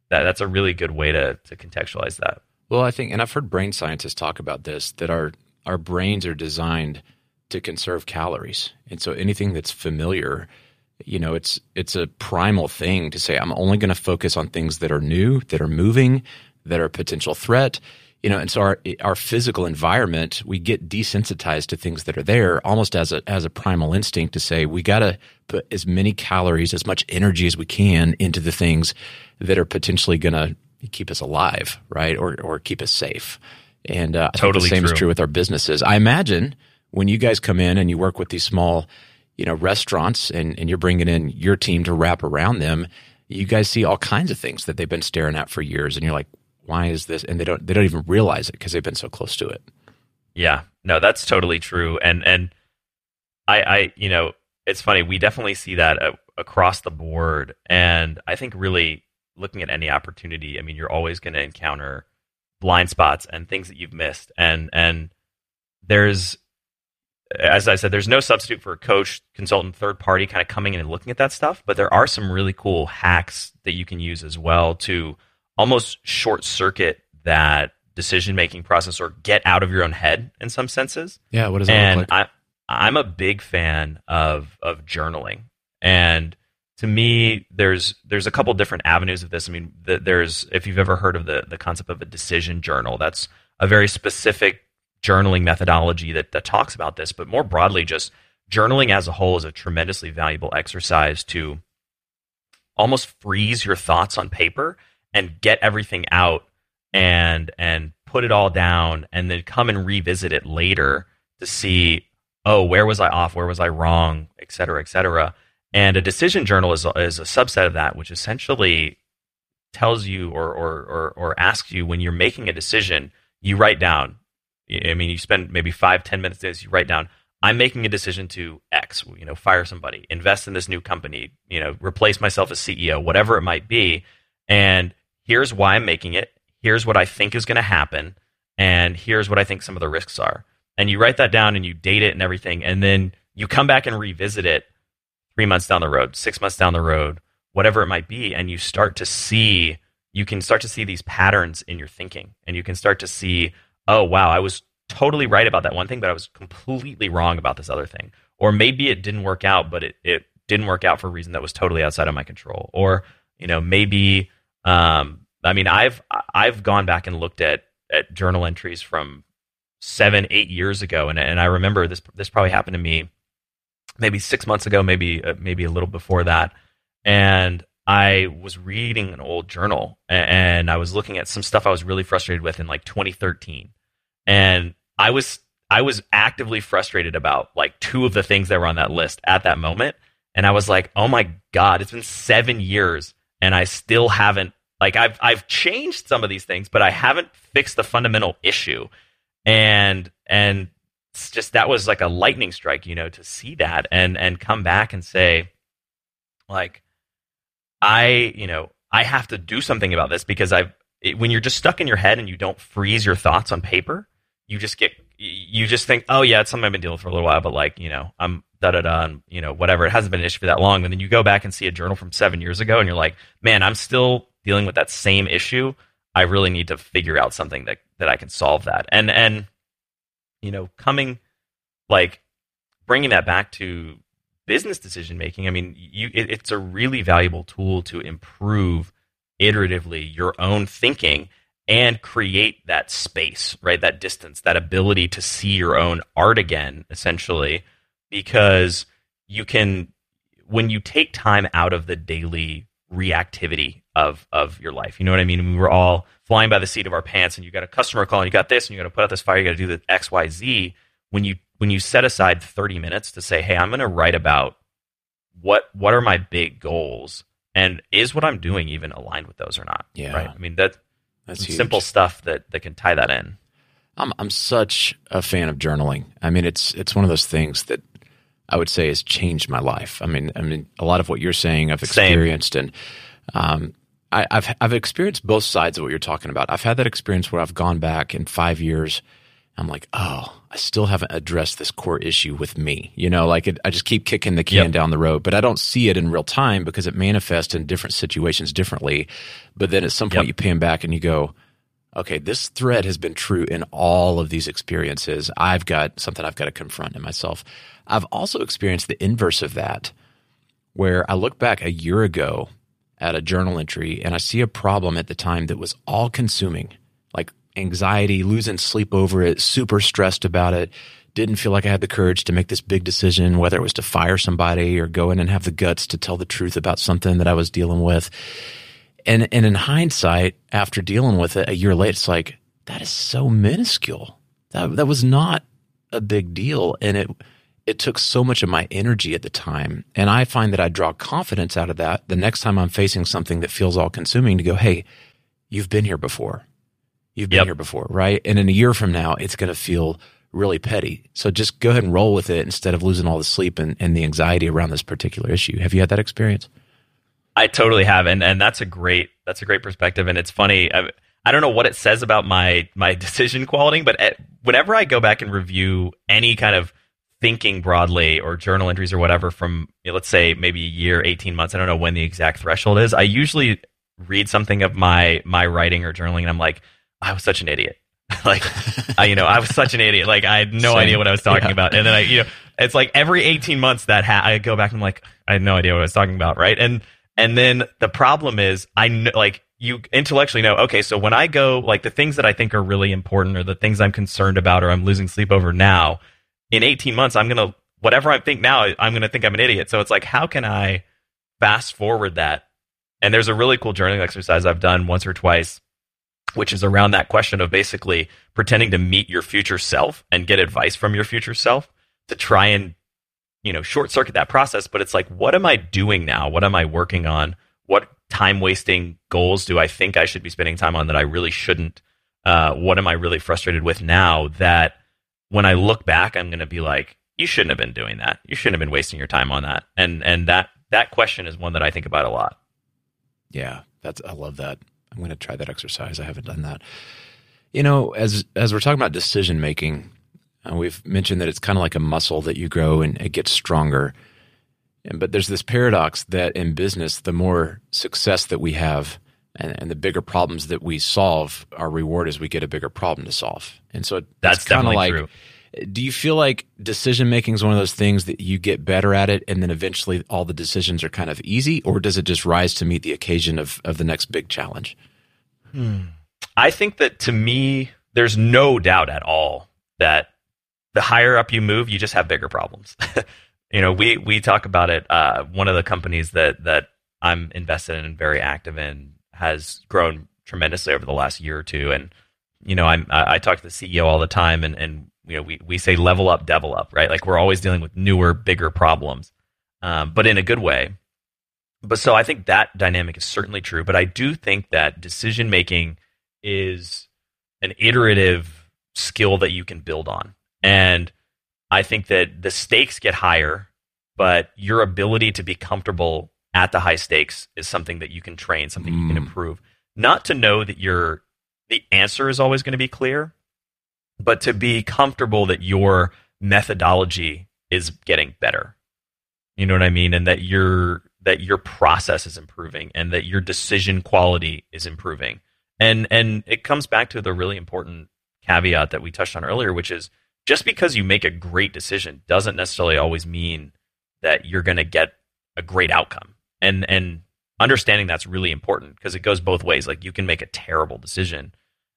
that that's a really good way to to contextualize that. Well, I think, and I've heard brain scientists talk about this, that our our brains are designed to conserve calories. And so anything that's familiar, you know, it's it's a primal thing to say, I'm only going to focus on things that are new, that are moving, that are a potential threat. You know, and so our our physical environment, we get desensitized to things that are there almost as a as a primal instinct to say we got to put as many calories, as much energy as we can into the things that are potentially going to keep us alive, right, or or keep us safe. And uh, I totally think the same true. is true with our businesses. I imagine when you guys come in and you work with these small, you know, restaurants, and and you're bringing in your team to wrap around them, you guys see all kinds of things that they've been staring at for years, and you're like, why is this? And they don't they don't even realize it because they've been so close to it. Yeah, no, that's totally true. And and I, I you know, it's funny. We definitely see that uh, across the board. And I think really looking at any opportunity, I mean, you're always going to encounter blind spots and things that you've missed. And and there's, as I said, there's no substitute for a coach, consultant, third party kind of coming in and looking at that stuff. But there are some really cool hacks that you can use as well to almost short circuit that decision-making process or get out of your own head in some senses. Yeah, what does that and look like? I, I'm a big fan of of journaling. And to me, there's there's a couple different avenues of this. I mean, the, there's, if you've ever heard of the, the concept of a decision journal, that's a very specific journaling methodology that, that talks about this. But more broadly, just journaling as a whole is a tremendously valuable exercise to almost freeze your thoughts on paper and get everything out and and put it all down, and then come and revisit it later to see, oh, where was I off? Where was I wrong? Et cetera, et cetera. And a decision journal is, is a subset of that, which essentially tells you or, or or or asks you when you're making a decision, you write down. I mean, you spend maybe five, ten minutes days, you write down, I'm making a decision to X, you know, fire somebody, invest in this new company, you know, replace myself as C E O, whatever it might be. And here's why I'm making it. Here's what I think is going to happen. And here's what I think some of the risks are. And you write that down and you date it and everything. And then you come back and revisit it three months down the road, six months down the road, whatever it might be. And you start to see, you can start to see these patterns in your thinking. And you can start to see, oh, wow, I was totally right about that one thing, but I was completely wrong about this other thing. Or maybe it didn't work out, but it, it didn't work out for a reason that was totally outside of my control. Or, you know, maybe... Um, I mean, I've I've gone back and looked at, at journal entries from seven, eight years ago, and and I remember this this probably happened to me maybe six months ago, maybe uh, maybe a little before that, and I was reading an old journal, and, and I was looking at some stuff I was really frustrated with in like twenty thirteen, and I was I was actively frustrated about like two of the things that were on that list at that moment, and I was like, oh my God, it's been seven years, and I still haven't. Like I've I've changed some of these things, but I haven't fixed the fundamental issue, and and it's just that was like a lightning strike, you know, to see that and and come back and say, like, I you know I have to do something about this because I've it, when you're just stuck in your head and you don't freeze your thoughts on paper, you just get you just think, oh yeah, it's something I've been dealing with for a little while, but like you know I'm da da da, and you know whatever, it hasn't been an issue for that long, and then you go back and see a journal from seven years ago, and you're like, man, I'm still dealing with that same issue. I really need to figure out something that, that I can solve that. And, and, you know, coming, like, bringing that back to business decision making, I mean, you, it, it's a really valuable tool to improve iteratively your own thinking and create that space, right? That distance, that ability to see your own art again, essentially, because you can, when you take time out of the daily reactivity of of your life. You know what I mean? We were all flying by the seat of our pants, and you got a customer call, and you got this, and you got to put out this fire, you got to do the X, Y, Z. When you when you set aside thirty minutes to say, hey, I'm going to write about what what are my big goals, and is what I'm doing even aligned with those or not? Yeah. Right. I mean that that's simple stuff that that can tie that in. I'm I'm such a fan of journaling. I mean, it's it's one of those things that I would say has changed my life. I mean, I mean, a lot of what you're saying I've experienced, Same. and um, I, I've I've experienced both sides of what you're talking about. I've had that experience where I've gone back in five years I'm like, oh, I still haven't addressed this core issue with me. You know, like it, I just keep kicking the can Yep. down the road, but I don't see it in real time because it manifests in different situations differently. But then at some point Yep. you pan back and you go, okay, this thread has been true in all of these experiences. I've got something I've got to confront in myself. I've also experienced the inverse of that, where I look back a year ago at a journal entry and I see a problem at the time that was all consuming, like anxiety, losing sleep over it, super stressed about it, didn't feel like I had the courage to make this big decision, whether it was to fire somebody or go in and have the guts to tell the truth about something that I was dealing with. And and in hindsight, after dealing with it a year later, it's like, that is so minuscule. That that was not a big deal. And it it took so much of my energy at the time. And I find that I draw confidence out of that the next time I'm facing something that feels all consuming to go, hey, you've been here before. You've been Yep. here before, right? And in a year from now, it's going to feel really petty. So just go ahead and roll with it instead of losing all the sleep and, and the anxiety around this particular issue. Have you had that experience? I totally have, and and that's a great that's a great perspective. And it's funny. I, I don't know what it says about my my decision quality, but at, whenever I go back and review any kind of thinking broadly or journal entries or whatever from, you know, let's say maybe a year, eighteen months, I don't know when the exact threshold is. I usually read something of my my writing or journaling, and I'm like, I was such an idiot. like, I, you know, I was such an idiot. Like, I had no Same. idea what I was talking Yeah. about. And then I, you know, it's like every eighteen months that ha- I go back and I'm like, I had no idea what I was talking about, right? And and then the problem is, I know, like, you intellectually know, okay, so when I go, like, the things that I think are really important or the things I'm concerned about or I'm losing sleep over now, in eighteen months, I'm gonna whatever I think now, I'm gonna think I'm an idiot. So it's like, how can I fast forward that? And there's a really cool journaling exercise I've done once or twice, which is around that question of basically pretending to meet your future self and get advice from your future self to try and, you know, short circuit that process. But it's like, what am I doing now? What am I working on? What time wasting goals do I think I should be spending time on that I really shouldn't? Uh, what am I really frustrated with now that when I look back, I'm going to be like, you shouldn't have been doing that. You shouldn't have been wasting your time on that. And, and that, that question is one that I think about a lot. Yeah, that's I love that. I'm going to try that exercise. I haven't done that. You know, as as we're talking about decision making, uh, we've mentioned that it's kind of like a muscle that you grow and it gets stronger. And, but there's this paradox that in business, the more success that we have and, and the bigger problems that we solve, our reward is we get a bigger problem to solve. And so That's kind of definitely like, true. do you feel like decision making is one of those things that you get better at it and then eventually all the decisions are kind of easy, or does it just rise to meet the occasion of, of the next big challenge? I think that to me, there's no doubt at all that the higher up you move, you just have bigger problems. you know, we we talk about it. Uh, one of the companies that that I'm invested in and very active in has grown tremendously over the last year or two. And you know, I'm I, I talk to the C E O all the time, and and you know, we we say level up, devil up, right? Like we're always dealing with newer, bigger problems, um, but in a good way. But so I think that dynamic is certainly true. But I do think that decision making is an iterative skill that you can build on. And I think that the stakes get higher, but your ability to be comfortable at the high stakes is something that you can train, something you can Mm. improve. Not to know that your the answer is always going to be clear, but to be comfortable that your methodology is getting better. You know what I mean? And that your that your process is improving and that your decision quality is improving. And and it comes back to the really important caveat that we touched on earlier, which is just because you make a great decision doesn't necessarily always mean that you're going to get a great outcome. And and understanding that's really important because it goes both ways. Like you can make a terrible decision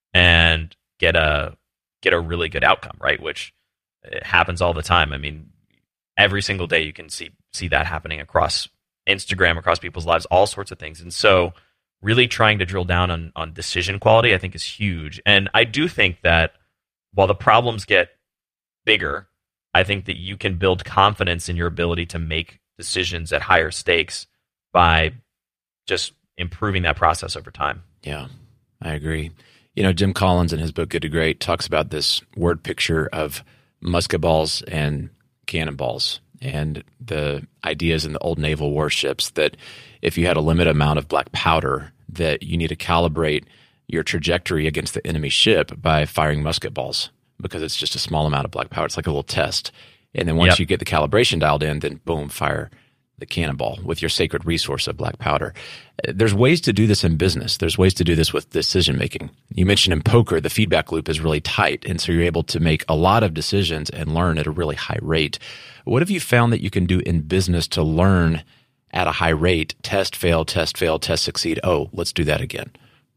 and get a get a really good outcome, right? Which it happens all the time. I mean, every single day you can see see that happening across Instagram, across people's lives, all sorts of things. And so really trying to drill down on, on decision quality, I think, is huge. And I do think that while the problems get bigger, I think that you can build confidence in your ability to make decisions at higher stakes by just improving that process over time. Yeah, I agree. You know, Jim Collins in his book Good to Great talks about this word picture of musket balls and cannonballs, and the ideas in the old naval warships that if you had a limited amount of black powder, that you need to calibrate your trajectory against the enemy ship by firing musket balls. because it's just a small amount of black powder. It's like a little test. And then once Yep. you get the calibration dialed in, then boom, fire the cannonball with your sacred resource of black powder. There's ways to do this in business. There's ways to do this with decision making. You mentioned in poker, the feedback loop is really tight. And so you're able to make a lot of decisions and learn at a really high rate. What have you found that you can do in business to learn at a high rate? Test, fail, test, fail, test, succeed. Oh, let's do that again.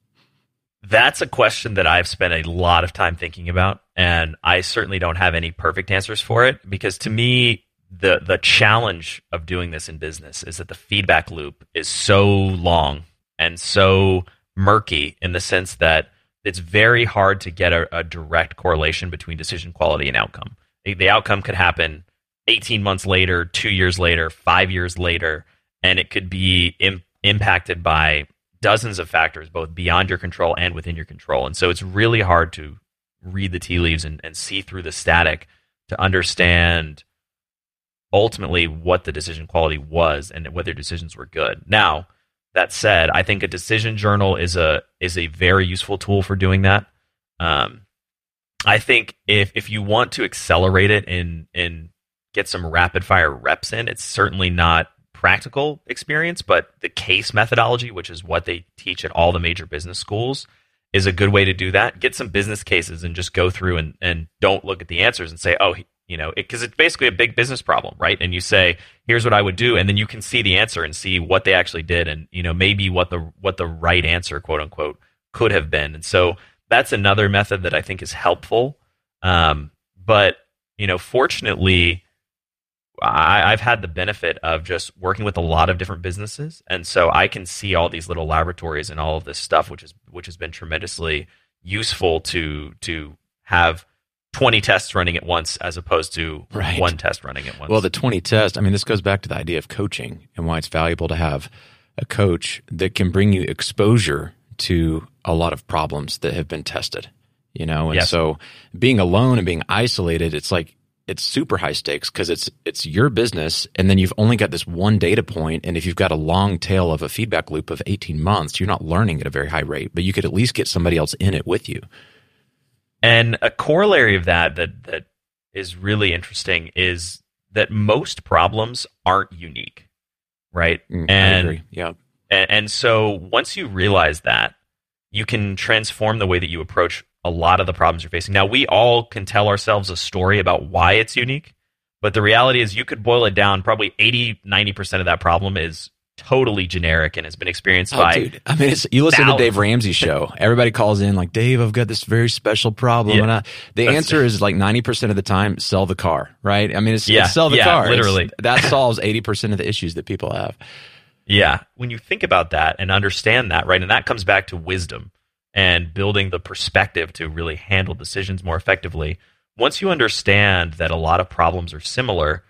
That's a question that I've spent a lot of time thinking about, and I certainly don't have any perfect answers for it, because to me, the the challenge of doing this in business is that the feedback loop is so long and so murky, in the sense that it's very hard to get a, a direct correlation between decision quality and outcome. The, the outcome could happen eighteen months later, two years later, five years later, and it could be im- impacted by dozens of factors, both beyond your control and within your control. And so it's really hard to read the tea leaves and, and see through the static to understand ultimately what the decision quality was and whether decisions were good. Now, that said, I think a decision journal is a is a very useful tool for doing that. Um, I think if if you want to accelerate it and and get some rapid fire reps in, it's certainly not practical experience, but the case methodology, which is what they teach at all the major business schools, is a good way to do that. Get some business cases and just go through and, and don't look at the answers and say, oh, you know, because it, it's basically a big business problem, right? And you say, here's what I would do, and then you can see the answer and see what they actually did, and you know, maybe what the what the right answer, quote unquote, could have been. And so that's another method that I think is helpful. Um, but you know, fortunately, I, I've had the benefit of just working with a lot of different businesses, and so I can see all these little laboratories and all of this stuff, which is which has been tremendously useful to to have twenty tests running at once as opposed to Right. one test running at once. Well, the twenty test, I mean, this goes back to the idea of coaching and why it's valuable to have a coach that can bring you exposure to a lot of problems that have been tested, you know? And Yes. so being alone and being isolated, it's like, it's super high stakes because it's it's your business, and then you've only got this one data point, and if you've got a long tail of a feedback loop of eighteen months, you're not learning at a very high rate, but you could at least get somebody else in it with you. And a corollary of that that that is really interesting is that most problems aren't unique, right? Mm, I and, agree. Yeah. and and so once you realize that, you can transform the way that you approach a lot of the problems you're facing. Now, we all can tell ourselves a story about why it's unique, but the reality is you could boil it down. Probably eighty, ninety percent of that problem is totally generic and has been experienced Oh, by dude. I mean, it's, you listen thousands. to Dave Ramsey's show. Everybody calls in like, Dave, I've got this very special problem. Yeah. And I, the That's- answer is like ninety percent of the time, sell the car, right? I mean, it's, Yeah. it's sell the Yeah, car. It's- literally. that solves eighty percent of the issues that people have. Yeah. When you think about that and understand that, right, and that comes back to wisdom and building the perspective to really handle decisions more effectively. Once you understand that a lot of problems are similar,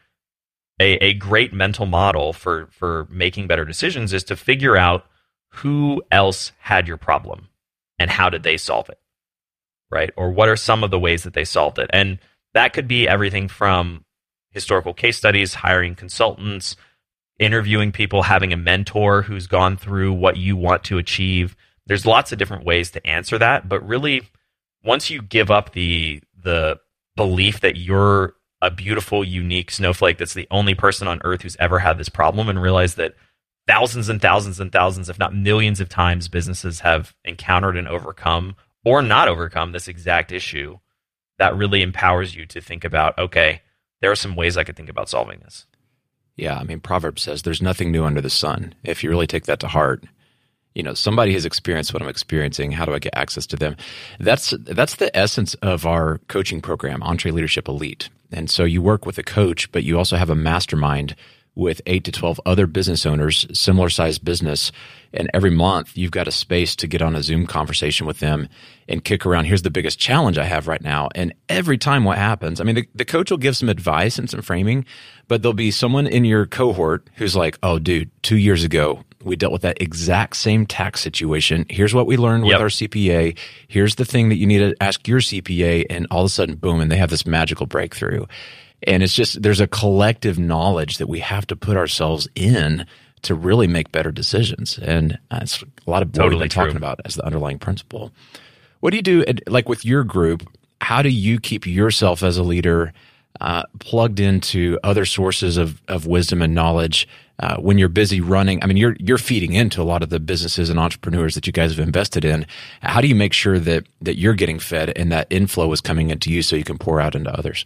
a, a great mental model for, for making better decisions is to figure out who else had your problem and how did they solve it, right? Or what are some of the ways that they solved it? And that could be everything from historical case studies, hiring consultants, interviewing people, having a mentor who's gone through what you want to achieve. There's lots of different ways to answer that, but really, once you give up the the belief that you're a beautiful, unique snowflake that's the only person on earth who's ever had this problem, and realize that thousands and thousands and thousands, if not millions of times, businesses have encountered and overcome or not overcome this exact issue, that really empowers you to think about, okay, there are some ways I could think about solving this. Yeah. I mean, Proverbs says there's nothing new under the sun. If you really take that to heart, you know, somebody has experienced what I'm experiencing. How do I get access to them? That's that's the essence of our coaching program, EntreLeadership Elite. And so you work with a coach, but you also have a mastermind with eight to twelve other business owners, similar sized business. And every month you've got a space to get on a Zoom conversation with them and kick around. Here's the biggest challenge I have right now. And every time what happens, I mean, the, the coach will give some advice and some framing, but there'll be someone in your cohort who's like, oh, dude, two years ago, we dealt with that exact same tax situation. Here's what we learned with Yep. our C P A. Here's the thing that you need to ask your C P A. And all of a sudden, boom, and they have this magical breakthrough. And it's just, there's a collective knowledge that we have to put ourselves in to really make better decisions. And that's a lot of what Totally we've been talking true. about as the underlying principle. What do you do, at- like with your group? how do you keep yourself as a leader uh, plugged into other sources of, of wisdom and knowledge uh, when you're busy running? I mean, you're you're feeding into a lot of the businesses and entrepreneurs that you guys have invested in. How do you make sure that that you're getting fed and that inflow is coming into you so you can pour out into others?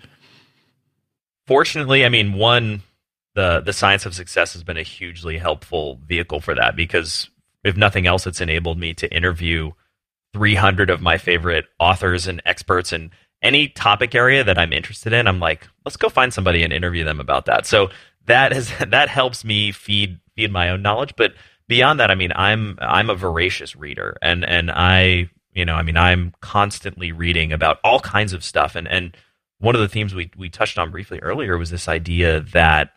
Fortunately, I mean, one, the the Science of Success has been a hugely helpful vehicle for that, because if nothing else, it's enabled me to interview three hundred of my favorite authors and experts in any topic area that I'm interested in. I'm like, let's go find somebody and interview them about that. So that has that helps me feed feed my own knowledge. But beyond that, I mean, I'm I'm a voracious reader, and and I you know I mean I'm constantly reading about all kinds of stuff. And and one of the themes we we touched on briefly earlier was this idea that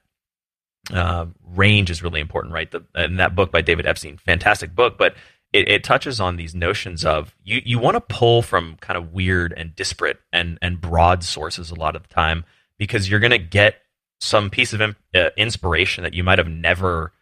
uh, range is really important, right? The, and that book by David Epstein, fantastic book, but It, it touches on these notions of you, you want to pull from kind of weird and disparate and, and broad sources a lot of the time, because you're going to get some piece of uh, inspiration that you might have never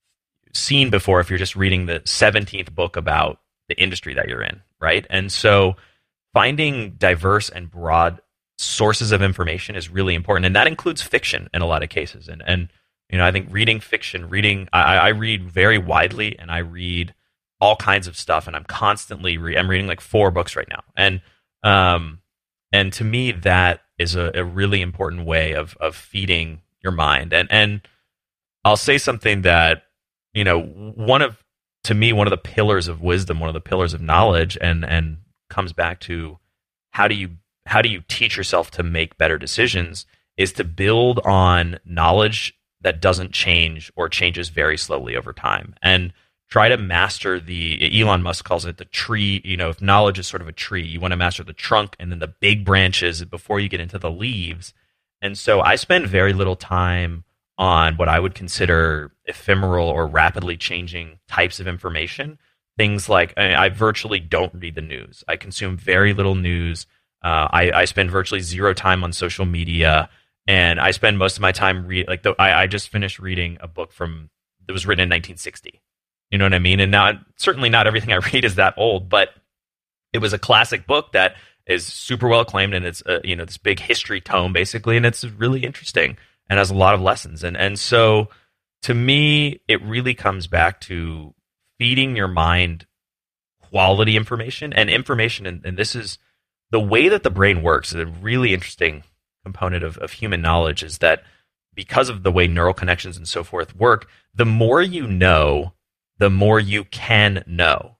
seen before if you're just reading the seventeenth book about the industry that you're in, right? And so finding diverse and broad sources of information is really important, and that includes fiction in a lot of cases. And, and you know, I think reading fiction, reading, I, I read very widely, and I read all kinds of stuff, and I'm constantly re- I'm reading like four books right now, and um, and to me that is a, a really important way of of feeding your mind. And and I'll say something that, you know, one of to me one of the pillars of wisdom, one of the pillars of knowledge, and and comes back to how do you how do you teach yourself to make better decisions, is to build on knowledge that doesn't change or changes very slowly over time, and try to master the, Elon Musk calls it the tree, you know, if knowledge is sort of a tree, you want to master the trunk and then the big branches before you get into the leaves. And so I spend very little time on what I would consider ephemeral or rapidly changing types of information. Things like, I, I virtually don't read the news. I consume very little news. Uh, I, I spend virtually zero time on social media, and I spend most of my time read. Like the, I, I just finished reading a book from that was written in nineteen sixty. You know what I mean? And now, certainly not everything I read is that old, but it was a classic book that is super well acclaimed, and it's a, you know, this big history tome basically, and it's really interesting and has a lot of lessons. And and so to me, it really comes back to feeding your mind quality information and information, and, and this is the way that the brain works. A really interesting component of, of human knowledge is that because of the way neural connections and so forth work, the more you know, the more you can know.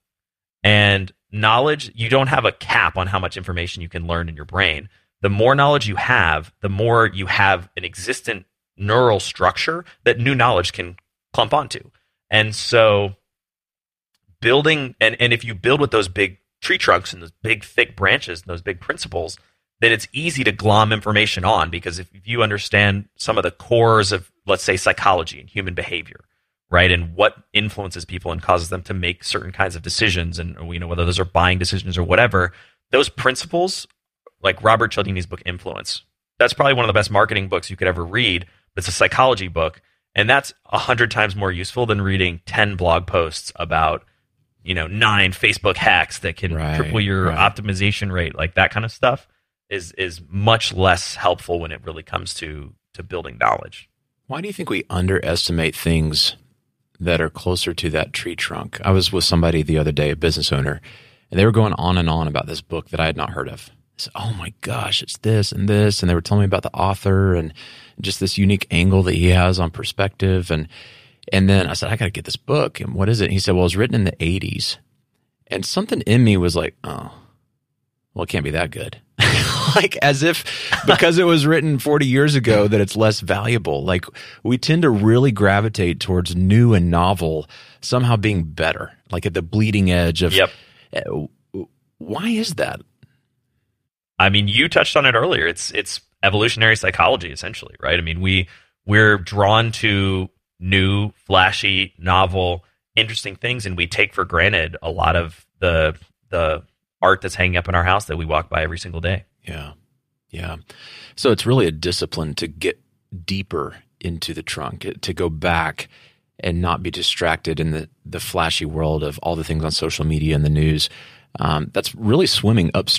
And knowledge, you don't have a cap on how much information you can learn in your brain. The more knowledge you have, the more you have an existent neural structure that new knowledge can clump onto. And so building, and, and if you build with those big tree trunks and those big thick branches and those big principles, then it's easy to glom information on, because if you understand some of the cores of, let's say, psychology and human behavior, right, and what influences people and causes them to make certain kinds of decisions, and you know, whether those are buying decisions or whatever, those principles, like Robert Cialdini's book Influence, that's probably one of the best marketing books you could ever read. But it's a psychology book, and that's a hundred times more useful than reading ten blog posts about, you know, nine Facebook hacks that can right, triple your right. optimization rate. Like that kind of stuff is is much less helpful when it really comes to to building knowledge. Why do you think we underestimate things that are closer to that tree trunk? I was with somebody the other day, a business owner, and they were going on and on about this book that I had not heard of. I said, oh my gosh, it's this and this. And they were telling me about the author and just this unique angle that he has on perspective. And and then I said, I got to get this book. And what is it? And he said, well, it was written in the eighties. And something in me was like, oh, well, it can't be that good. Like as if because it was written forty years ago that it's less valuable. Like we tend to really gravitate towards new and novel somehow being better, like at the bleeding edge of, yep. uh, why is that? I mean, you touched on it earlier. It's it's evolutionary psychology, essentially, right? I mean, we we're drawn to new, flashy, novel, interesting things, and we take for granted a lot of the the art that's hanging up in our house that we walk by every single day. Yeah. Yeah. So it's really a discipline to get deeper into the trunk, to go back and not be distracted in the, the flashy world of all the things on social media and the news. Um, that's really swimming upstream.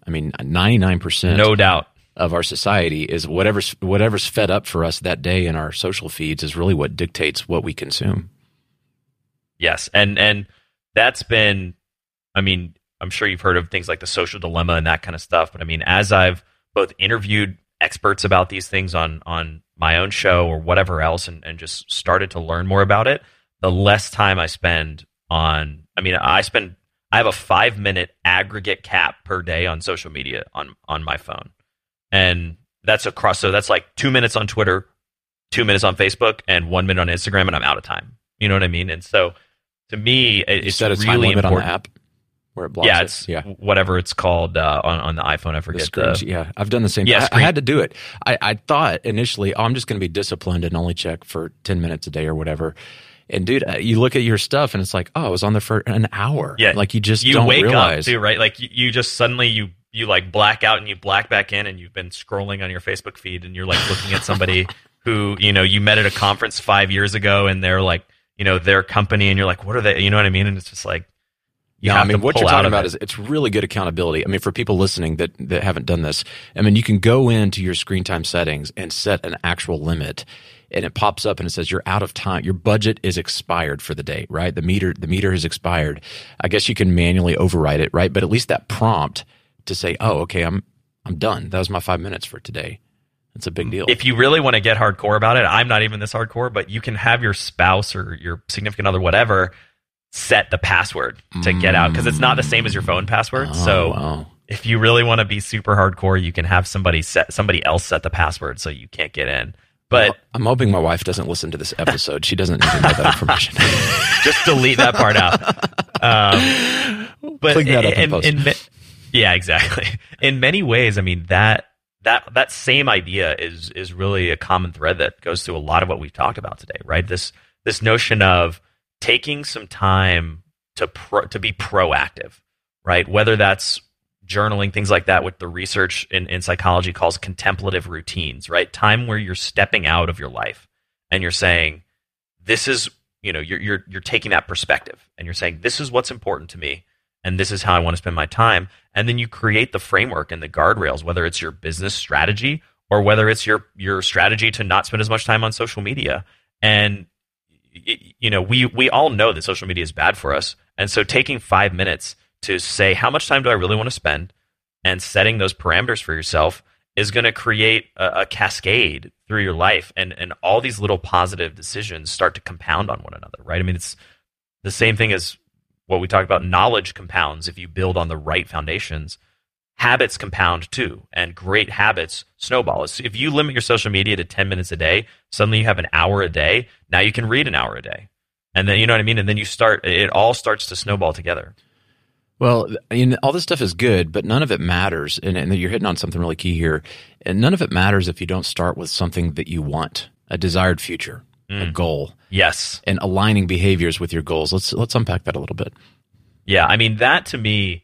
I mean, ninety-nine percent No doubt. of our society is whatever's whatever's fed up for us that day in our social feeds is really what dictates what we consume. Yes, and and that's been, I mean, I'm sure you've heard of things like the social dilemma and that kind of stuff, but I mean, as I've both interviewed experts about these things on on my own show or whatever else, and, and just started to learn more about it, the less time I spend on, I mean, I spend, I have a five minute aggregate cap per day on social media on, on my phone. And that's across, so that's like two minutes on Twitter, two minutes on Facebook, and one minute on Instagram, and I'm out of time. You know what I mean? And so to me, it, You it's set a really time limit important. on the app where it blocks Yeah, it. it's yeah. whatever it's called uh, on, on the iPhone. I The forget screens, the, yeah, I've done the same. Yeah, I, I screen- had to do it. I, I thought initially, oh, I'm just going to be disciplined and only check for ten minutes a day or whatever. And dude, uh, you look at your stuff and it's like, oh, I was on there for an hour. Yeah, like you just you don't wake realize. up too, right? Like you, you just suddenly you you like black out and you black back in, and you've been scrolling on your Facebook feed, and you're like looking at somebody who, you know, you met at a conference five years ago, and they're like, you know, their company, and you're like, what are they? You know what I mean? And it's just like, you No, have I mean, to what pull you're out talking of about it. is it's really good accountability. I mean, for people listening that, that haven't done this, I mean, you can go into your screen time settings and set an actual limit, and it pops up and it says you're out of time. Your budget is expired for the day, right? The meter, the meter has expired. I guess you can manually override it, right? But at least that prompt to say, oh, okay, I'm I'm done. That was my five minutes for today. That's a big deal. If you really want to get hardcore about it, I'm not even this hardcore, but you can have your spouse or your significant other, whatever, set the password to get out, because it's not the same as your phone password. Oh, so wow. if you really want to be super hardcore, you can have somebody set somebody else set the password so you can't get in. But I'm hoping my wife doesn't listen to this episode. She doesn't need to know that information. just delete that part out. Um, but Clean that up in in, post. in, ma- yeah, exactly. In many ways, I mean, that that that same idea is is really a common thread that goes through a lot of what we've talked about today, right? This this notion of taking some time to pro, to be proactive, right? Whether that's journaling, things like that, what the research in, in psychology calls contemplative routines, right? Time where you're stepping out of your life and you're saying, this is, you know, you're you're you're taking that perspective and you're saying, this is what's important to me, and this is how I want to spend my time. And then you create the framework and the guardrails, whether it's your business strategy or whether it's your your strategy to not spend as much time on social media. And you know, we we all know that social media is bad for us. And so taking five minutes to say, how much time do I really want to spend, and setting those parameters for yourself is going to create a, a cascade through your life. And, and all these little positive decisions start to compound on one another, right? I mean, it's the same thing as what we talked about. Knowledge compounds if you build on the right foundations. Habits compound too, and great habits snowball. If you limit your social media to ten minutes a day, suddenly you have an hour a day. Now you can read an hour a day. And then, you know what I mean? And then you start, it all starts to snowball together. Well, you know, all this stuff is good, but none of it matters. And, and you're hitting on something really key here. And none of it matters if you don't start with something that you want, a desired future, mm. a goal. Yes. And aligning behaviors with your goals. Let's let's unpack that a little bit. Yeah, I mean, that to me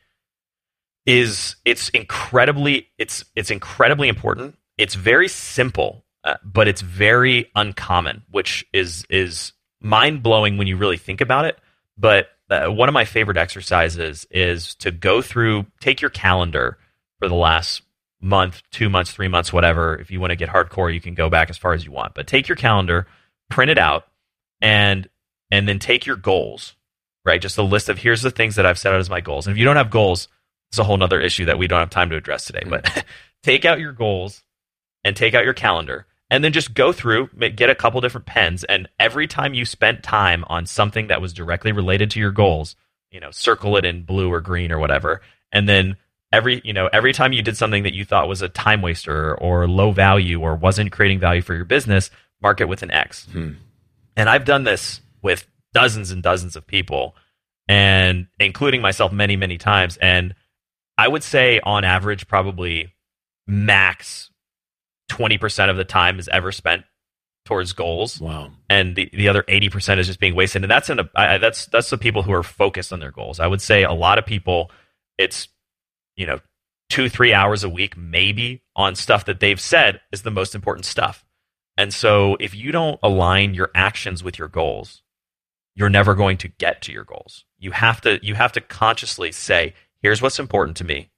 is, it's incredibly, it's it's incredibly important. It's very simple, uh, but it's very uncommon, which is is mind-blowing when you really think about it. But uh, one of my favorite exercises is to go through, take your calendar for the last month, two months, three months, whatever. If you want to get hardcore, you can go back as far as you want. But take your calendar, print it out, and and then take your goals, right? Just a list of, here's the things that I've set out as my goals. And if you don't have goals, it's a whole nother issue that we don't have time to address today. But take out your goals and take out your calendar, and then just go through, get a couple different pens, and every time you spent time on something that was directly related to your goals, you know, circle it in blue or green or whatever. And then every, you know, every time you did something that you thought was a time waster or low value or wasn't creating value for your business, mark it with an X. Hmm. And I've done this with dozens and dozens of people, and including myself many, many times. And I would say on average, probably max twenty percent of the time is ever spent towards goals. Wow. And the, the other eighty percent is just being wasted. And that's in a, I, that's, that's the people who are focused on their goals. I would say a lot of people, it's, you know, two, three hours a week, maybe, on stuff that they've said is the most important stuff. And so if you don't align your actions with your goals, you're never going to get to your goals. You have to, you have to consciously say, here's what's important to me.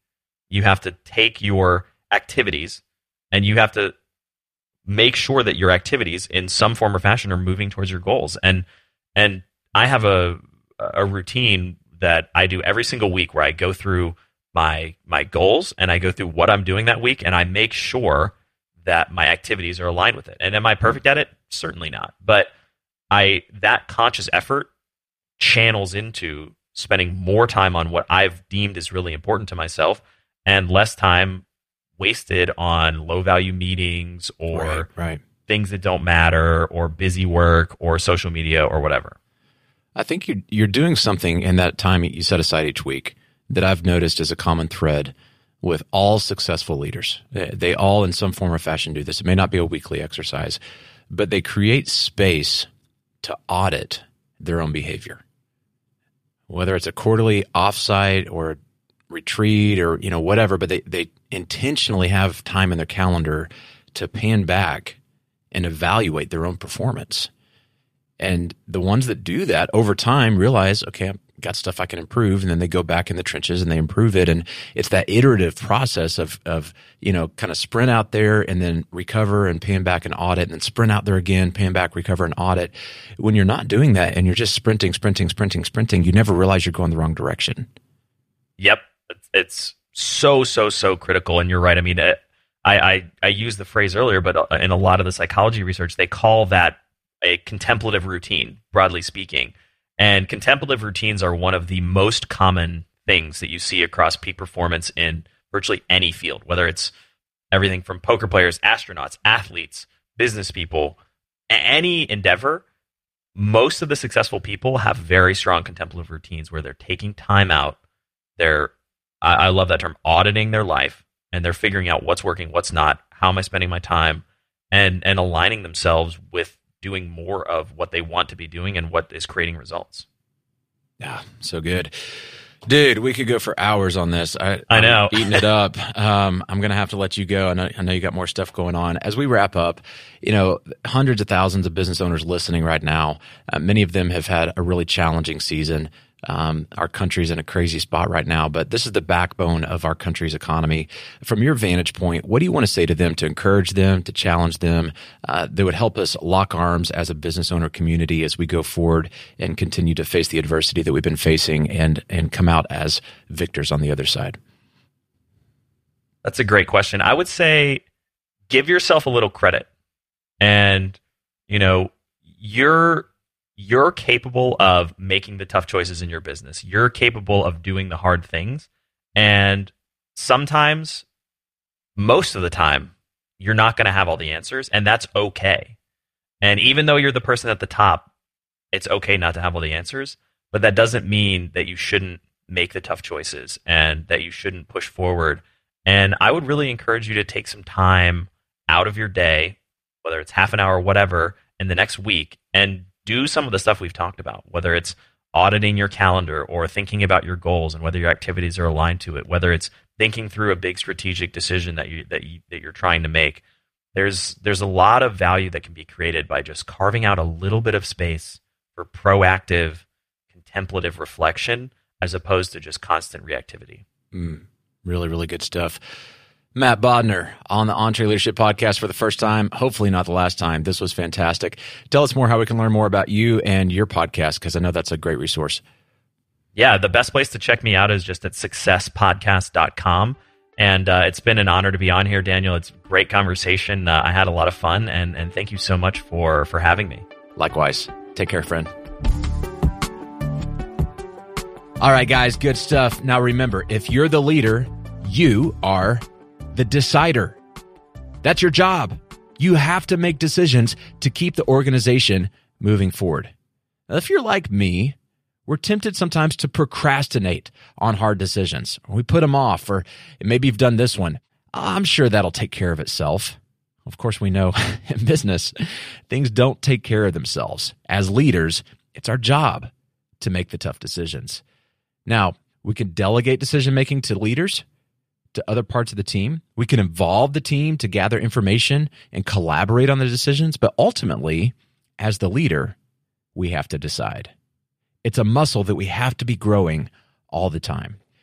You have to take your activities and you have to make sure that your activities in some form or fashion are moving towards your goals. And and I have a a routine that I do every single week where I go through my my goals and I go through what I'm doing that week and I make sure that my activities are aligned with it. And am I perfect at it? Certainly not. But I that conscious effort channels into spending more time on what I've deemed is really important to myself and less time wasted on low value meetings or right, right. things that don't matter or busy work or social media or whatever. I think you're, you're doing something in that time you set aside each week that I've noticed is a common thread with all successful leaders. They, they all in some form or fashion do this. It may not be a weekly exercise, but they create space to audit their own behavior. Whether it's a quarterly offsite or retreat or, you know, whatever, but they, they intentionally have time in their calendar to pan back and evaluate their own performance. And the ones that do that over time realize, okay, I've got stuff I can improve. And then they go back in the trenches and they improve it. And it's that iterative process of, of, you know, kind of sprint out there and then recover and pan back and audit and then sprint out there again, pan back, recover and audit. When you're not doing that and you're just sprinting, sprinting, sprinting, sprinting, you never realize you're going the wrong direction. Yep. It's so, so, so critical. And you're right. I mean, I, I, I used the phrase earlier, but in a lot of the psychology research, they call that a contemplative routine, broadly speaking. And contemplative routines are one of the most common things that you see across peak performance in virtually any field, whether it's everything from poker players, astronauts, athletes, business people, any endeavor. Most of the successful people have very strong contemplative routines where they're taking time out. They're, I, I love that term, auditing their life, and they're figuring out what's working, what's not, how am I spending my time, and and aligning themselves with doing more of what they want to be doing and what is creating results. Yeah, so good. Dude, we could go for hours on this. I, I know. I'm eating it up. Um, I'm going to have to let you go. I know, I know you got more stuff going on. As we wrap up, you know, hundreds of thousands of business owners listening right now, uh, many of them have had a really challenging season. Um, our country's in a crazy spot right now, but this is the backbone of our country's economy. From your vantage point, what do you want to say to them to encourage them, to challenge them, uh, that would help us lock arms as a business owner community as we go forward and continue to face the adversity that we've been facing and, and come out as victors on the other side? That's a great question. I would say give yourself a little credit. And, you know, you're You're capable of making the tough choices in your business. You're capable of doing the hard things. And sometimes, most of the time, you're not going to have all the answers, and that's okay. And even though you're the person at the top, it's okay not to have all the answers, but that doesn't mean that you shouldn't make the tough choices and that you shouldn't push forward. And I would really encourage you to take some time out of your day, whether it's half an hour or whatever, in the next week, and do some of the stuff we've talked about, whether it's auditing your calendar or thinking about your goals and whether your activities are aligned to it, whether it's thinking through a big strategic decision that you that you that you're trying to make. There's there's a lot of value that can be created by just carving out a little bit of space for proactive, contemplative reflection as opposed to just constant reactivity. Mm, really, really good stuff. Matt Bodner on the EntreLeadership Podcast for the first time, hopefully not the last time. This was fantastic. Tell us more how we can learn more about you and your podcast, because I know that's a great resource. Yeah, the best place to check me out is just at success podcast dot com. And uh, it's been an honor to be on here, Daniel. It's a great conversation. Uh, I had a lot of fun, and, and thank you so much for, for having me. Likewise. Take care, friend. All right, guys, good stuff. Now remember, if you're the leader, you are the decider. That's your job. You have to make decisions to keep the organization moving forward. Now, if you're like me, we're tempted sometimes to procrastinate on hard decisions. We put them off, or maybe you've done this one. I'm sure that'll take care of itself. Of course, we know in business, things don't take care of themselves. As leaders, it's our job to make the tough decisions. Now, we can delegate decision-making to leaders, to other parts of the team. We can involve the team to gather information and collaborate on the decisions, but ultimately, as the leader, we have to decide. It's a muscle that we have to be growing all the time.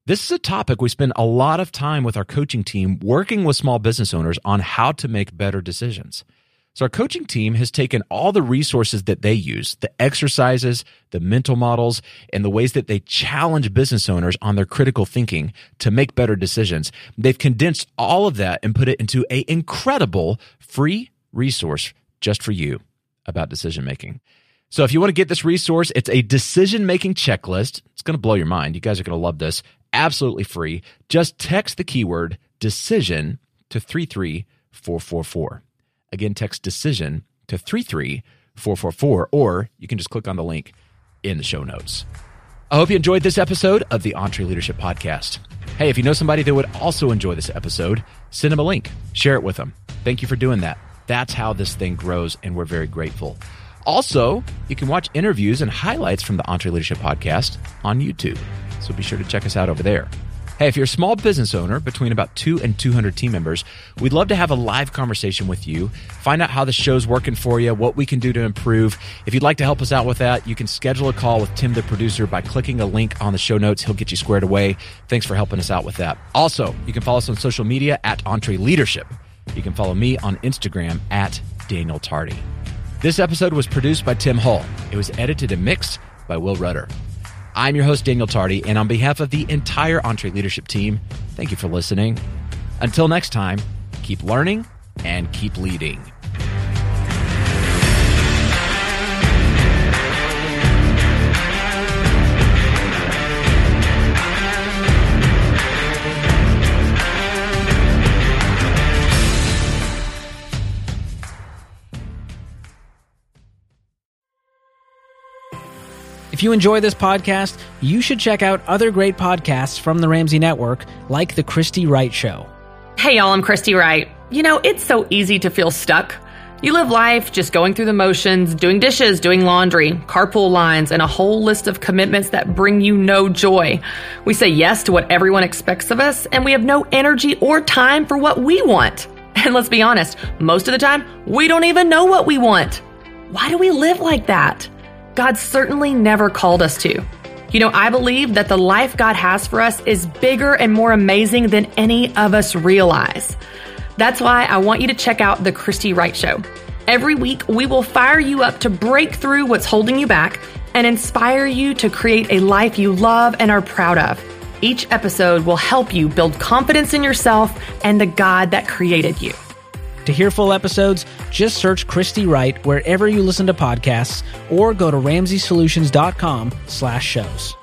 This is a topic we spend a lot of time with our coaching team working with small business owners on how to make better decisions. So our coaching team has taken all the resources that they use, the exercises, the mental models, and the ways that they challenge business owners on their critical thinking to make better decisions. They've condensed all of that and put it into an incredible free resource just for you about decision making. So if you want to get this resource, it's a decision-making checklist. It's going to blow your mind. You guys are going to love this. Absolutely free. Just text the keyword decision to three three four four four. Again, text decision to three three four four four, or you can just click on the link in the show notes. I hope you enjoyed this episode of the EntreLeadership Podcast. Hey, if you know somebody that would also enjoy this episode, send them a link. Share it with them. Thank you for doing that. That's how this thing grows, and we're very grateful. Also, you can watch interviews and highlights from the EntreLeadership Podcast on YouTube. So be sure to check us out over there. Hey, if you're a small business owner between about two and two hundred team members, we'd love to have a live conversation with you, find out how the show's working for you, what we can do to improve. If you'd like to help us out with that, you can schedule a call with Tim, the producer, by clicking a link on the show notes. He'll get you squared away. Thanks for helping us out with that. Also, you can follow us on social media at EntreLeadership. You can follow me on Instagram at Daniel Tardy. This episode was produced by Tim Hull. It was edited and mixed by Will Rudder. I'm your host, Daniel Tardy, and on behalf of the entire EntreLeadership team, thank you for listening. Until next time, keep learning and keep leading. If you enjoy this podcast, you should check out other great podcasts from the Ramsey Network, like The Christy Wright Show. Hey, y'all, I'm Christy Wright. You know, it's so easy to feel stuck. You live life just going through the motions, doing dishes, doing laundry, carpool lines, and a whole list of commitments that bring you no joy. We say yes to what everyone expects of us, and we have no energy or time for what we want. And let's be honest, most of the time, we don't even know what we want. Why do we live like that? God certainly never called us to. You know, I believe that the life God has for us is bigger and more amazing than any of us realize. That's why I want you to check out The Christy Wright Show. Every week, we will fire you up to break through what's holding you back and inspire you to create a life you love and are proud of. Each episode will help you build confidence in yourself and the God that created you. To hear full episodes, just search Christy Wright wherever you listen to podcasts or go to ramsey solutions dot com slash shows.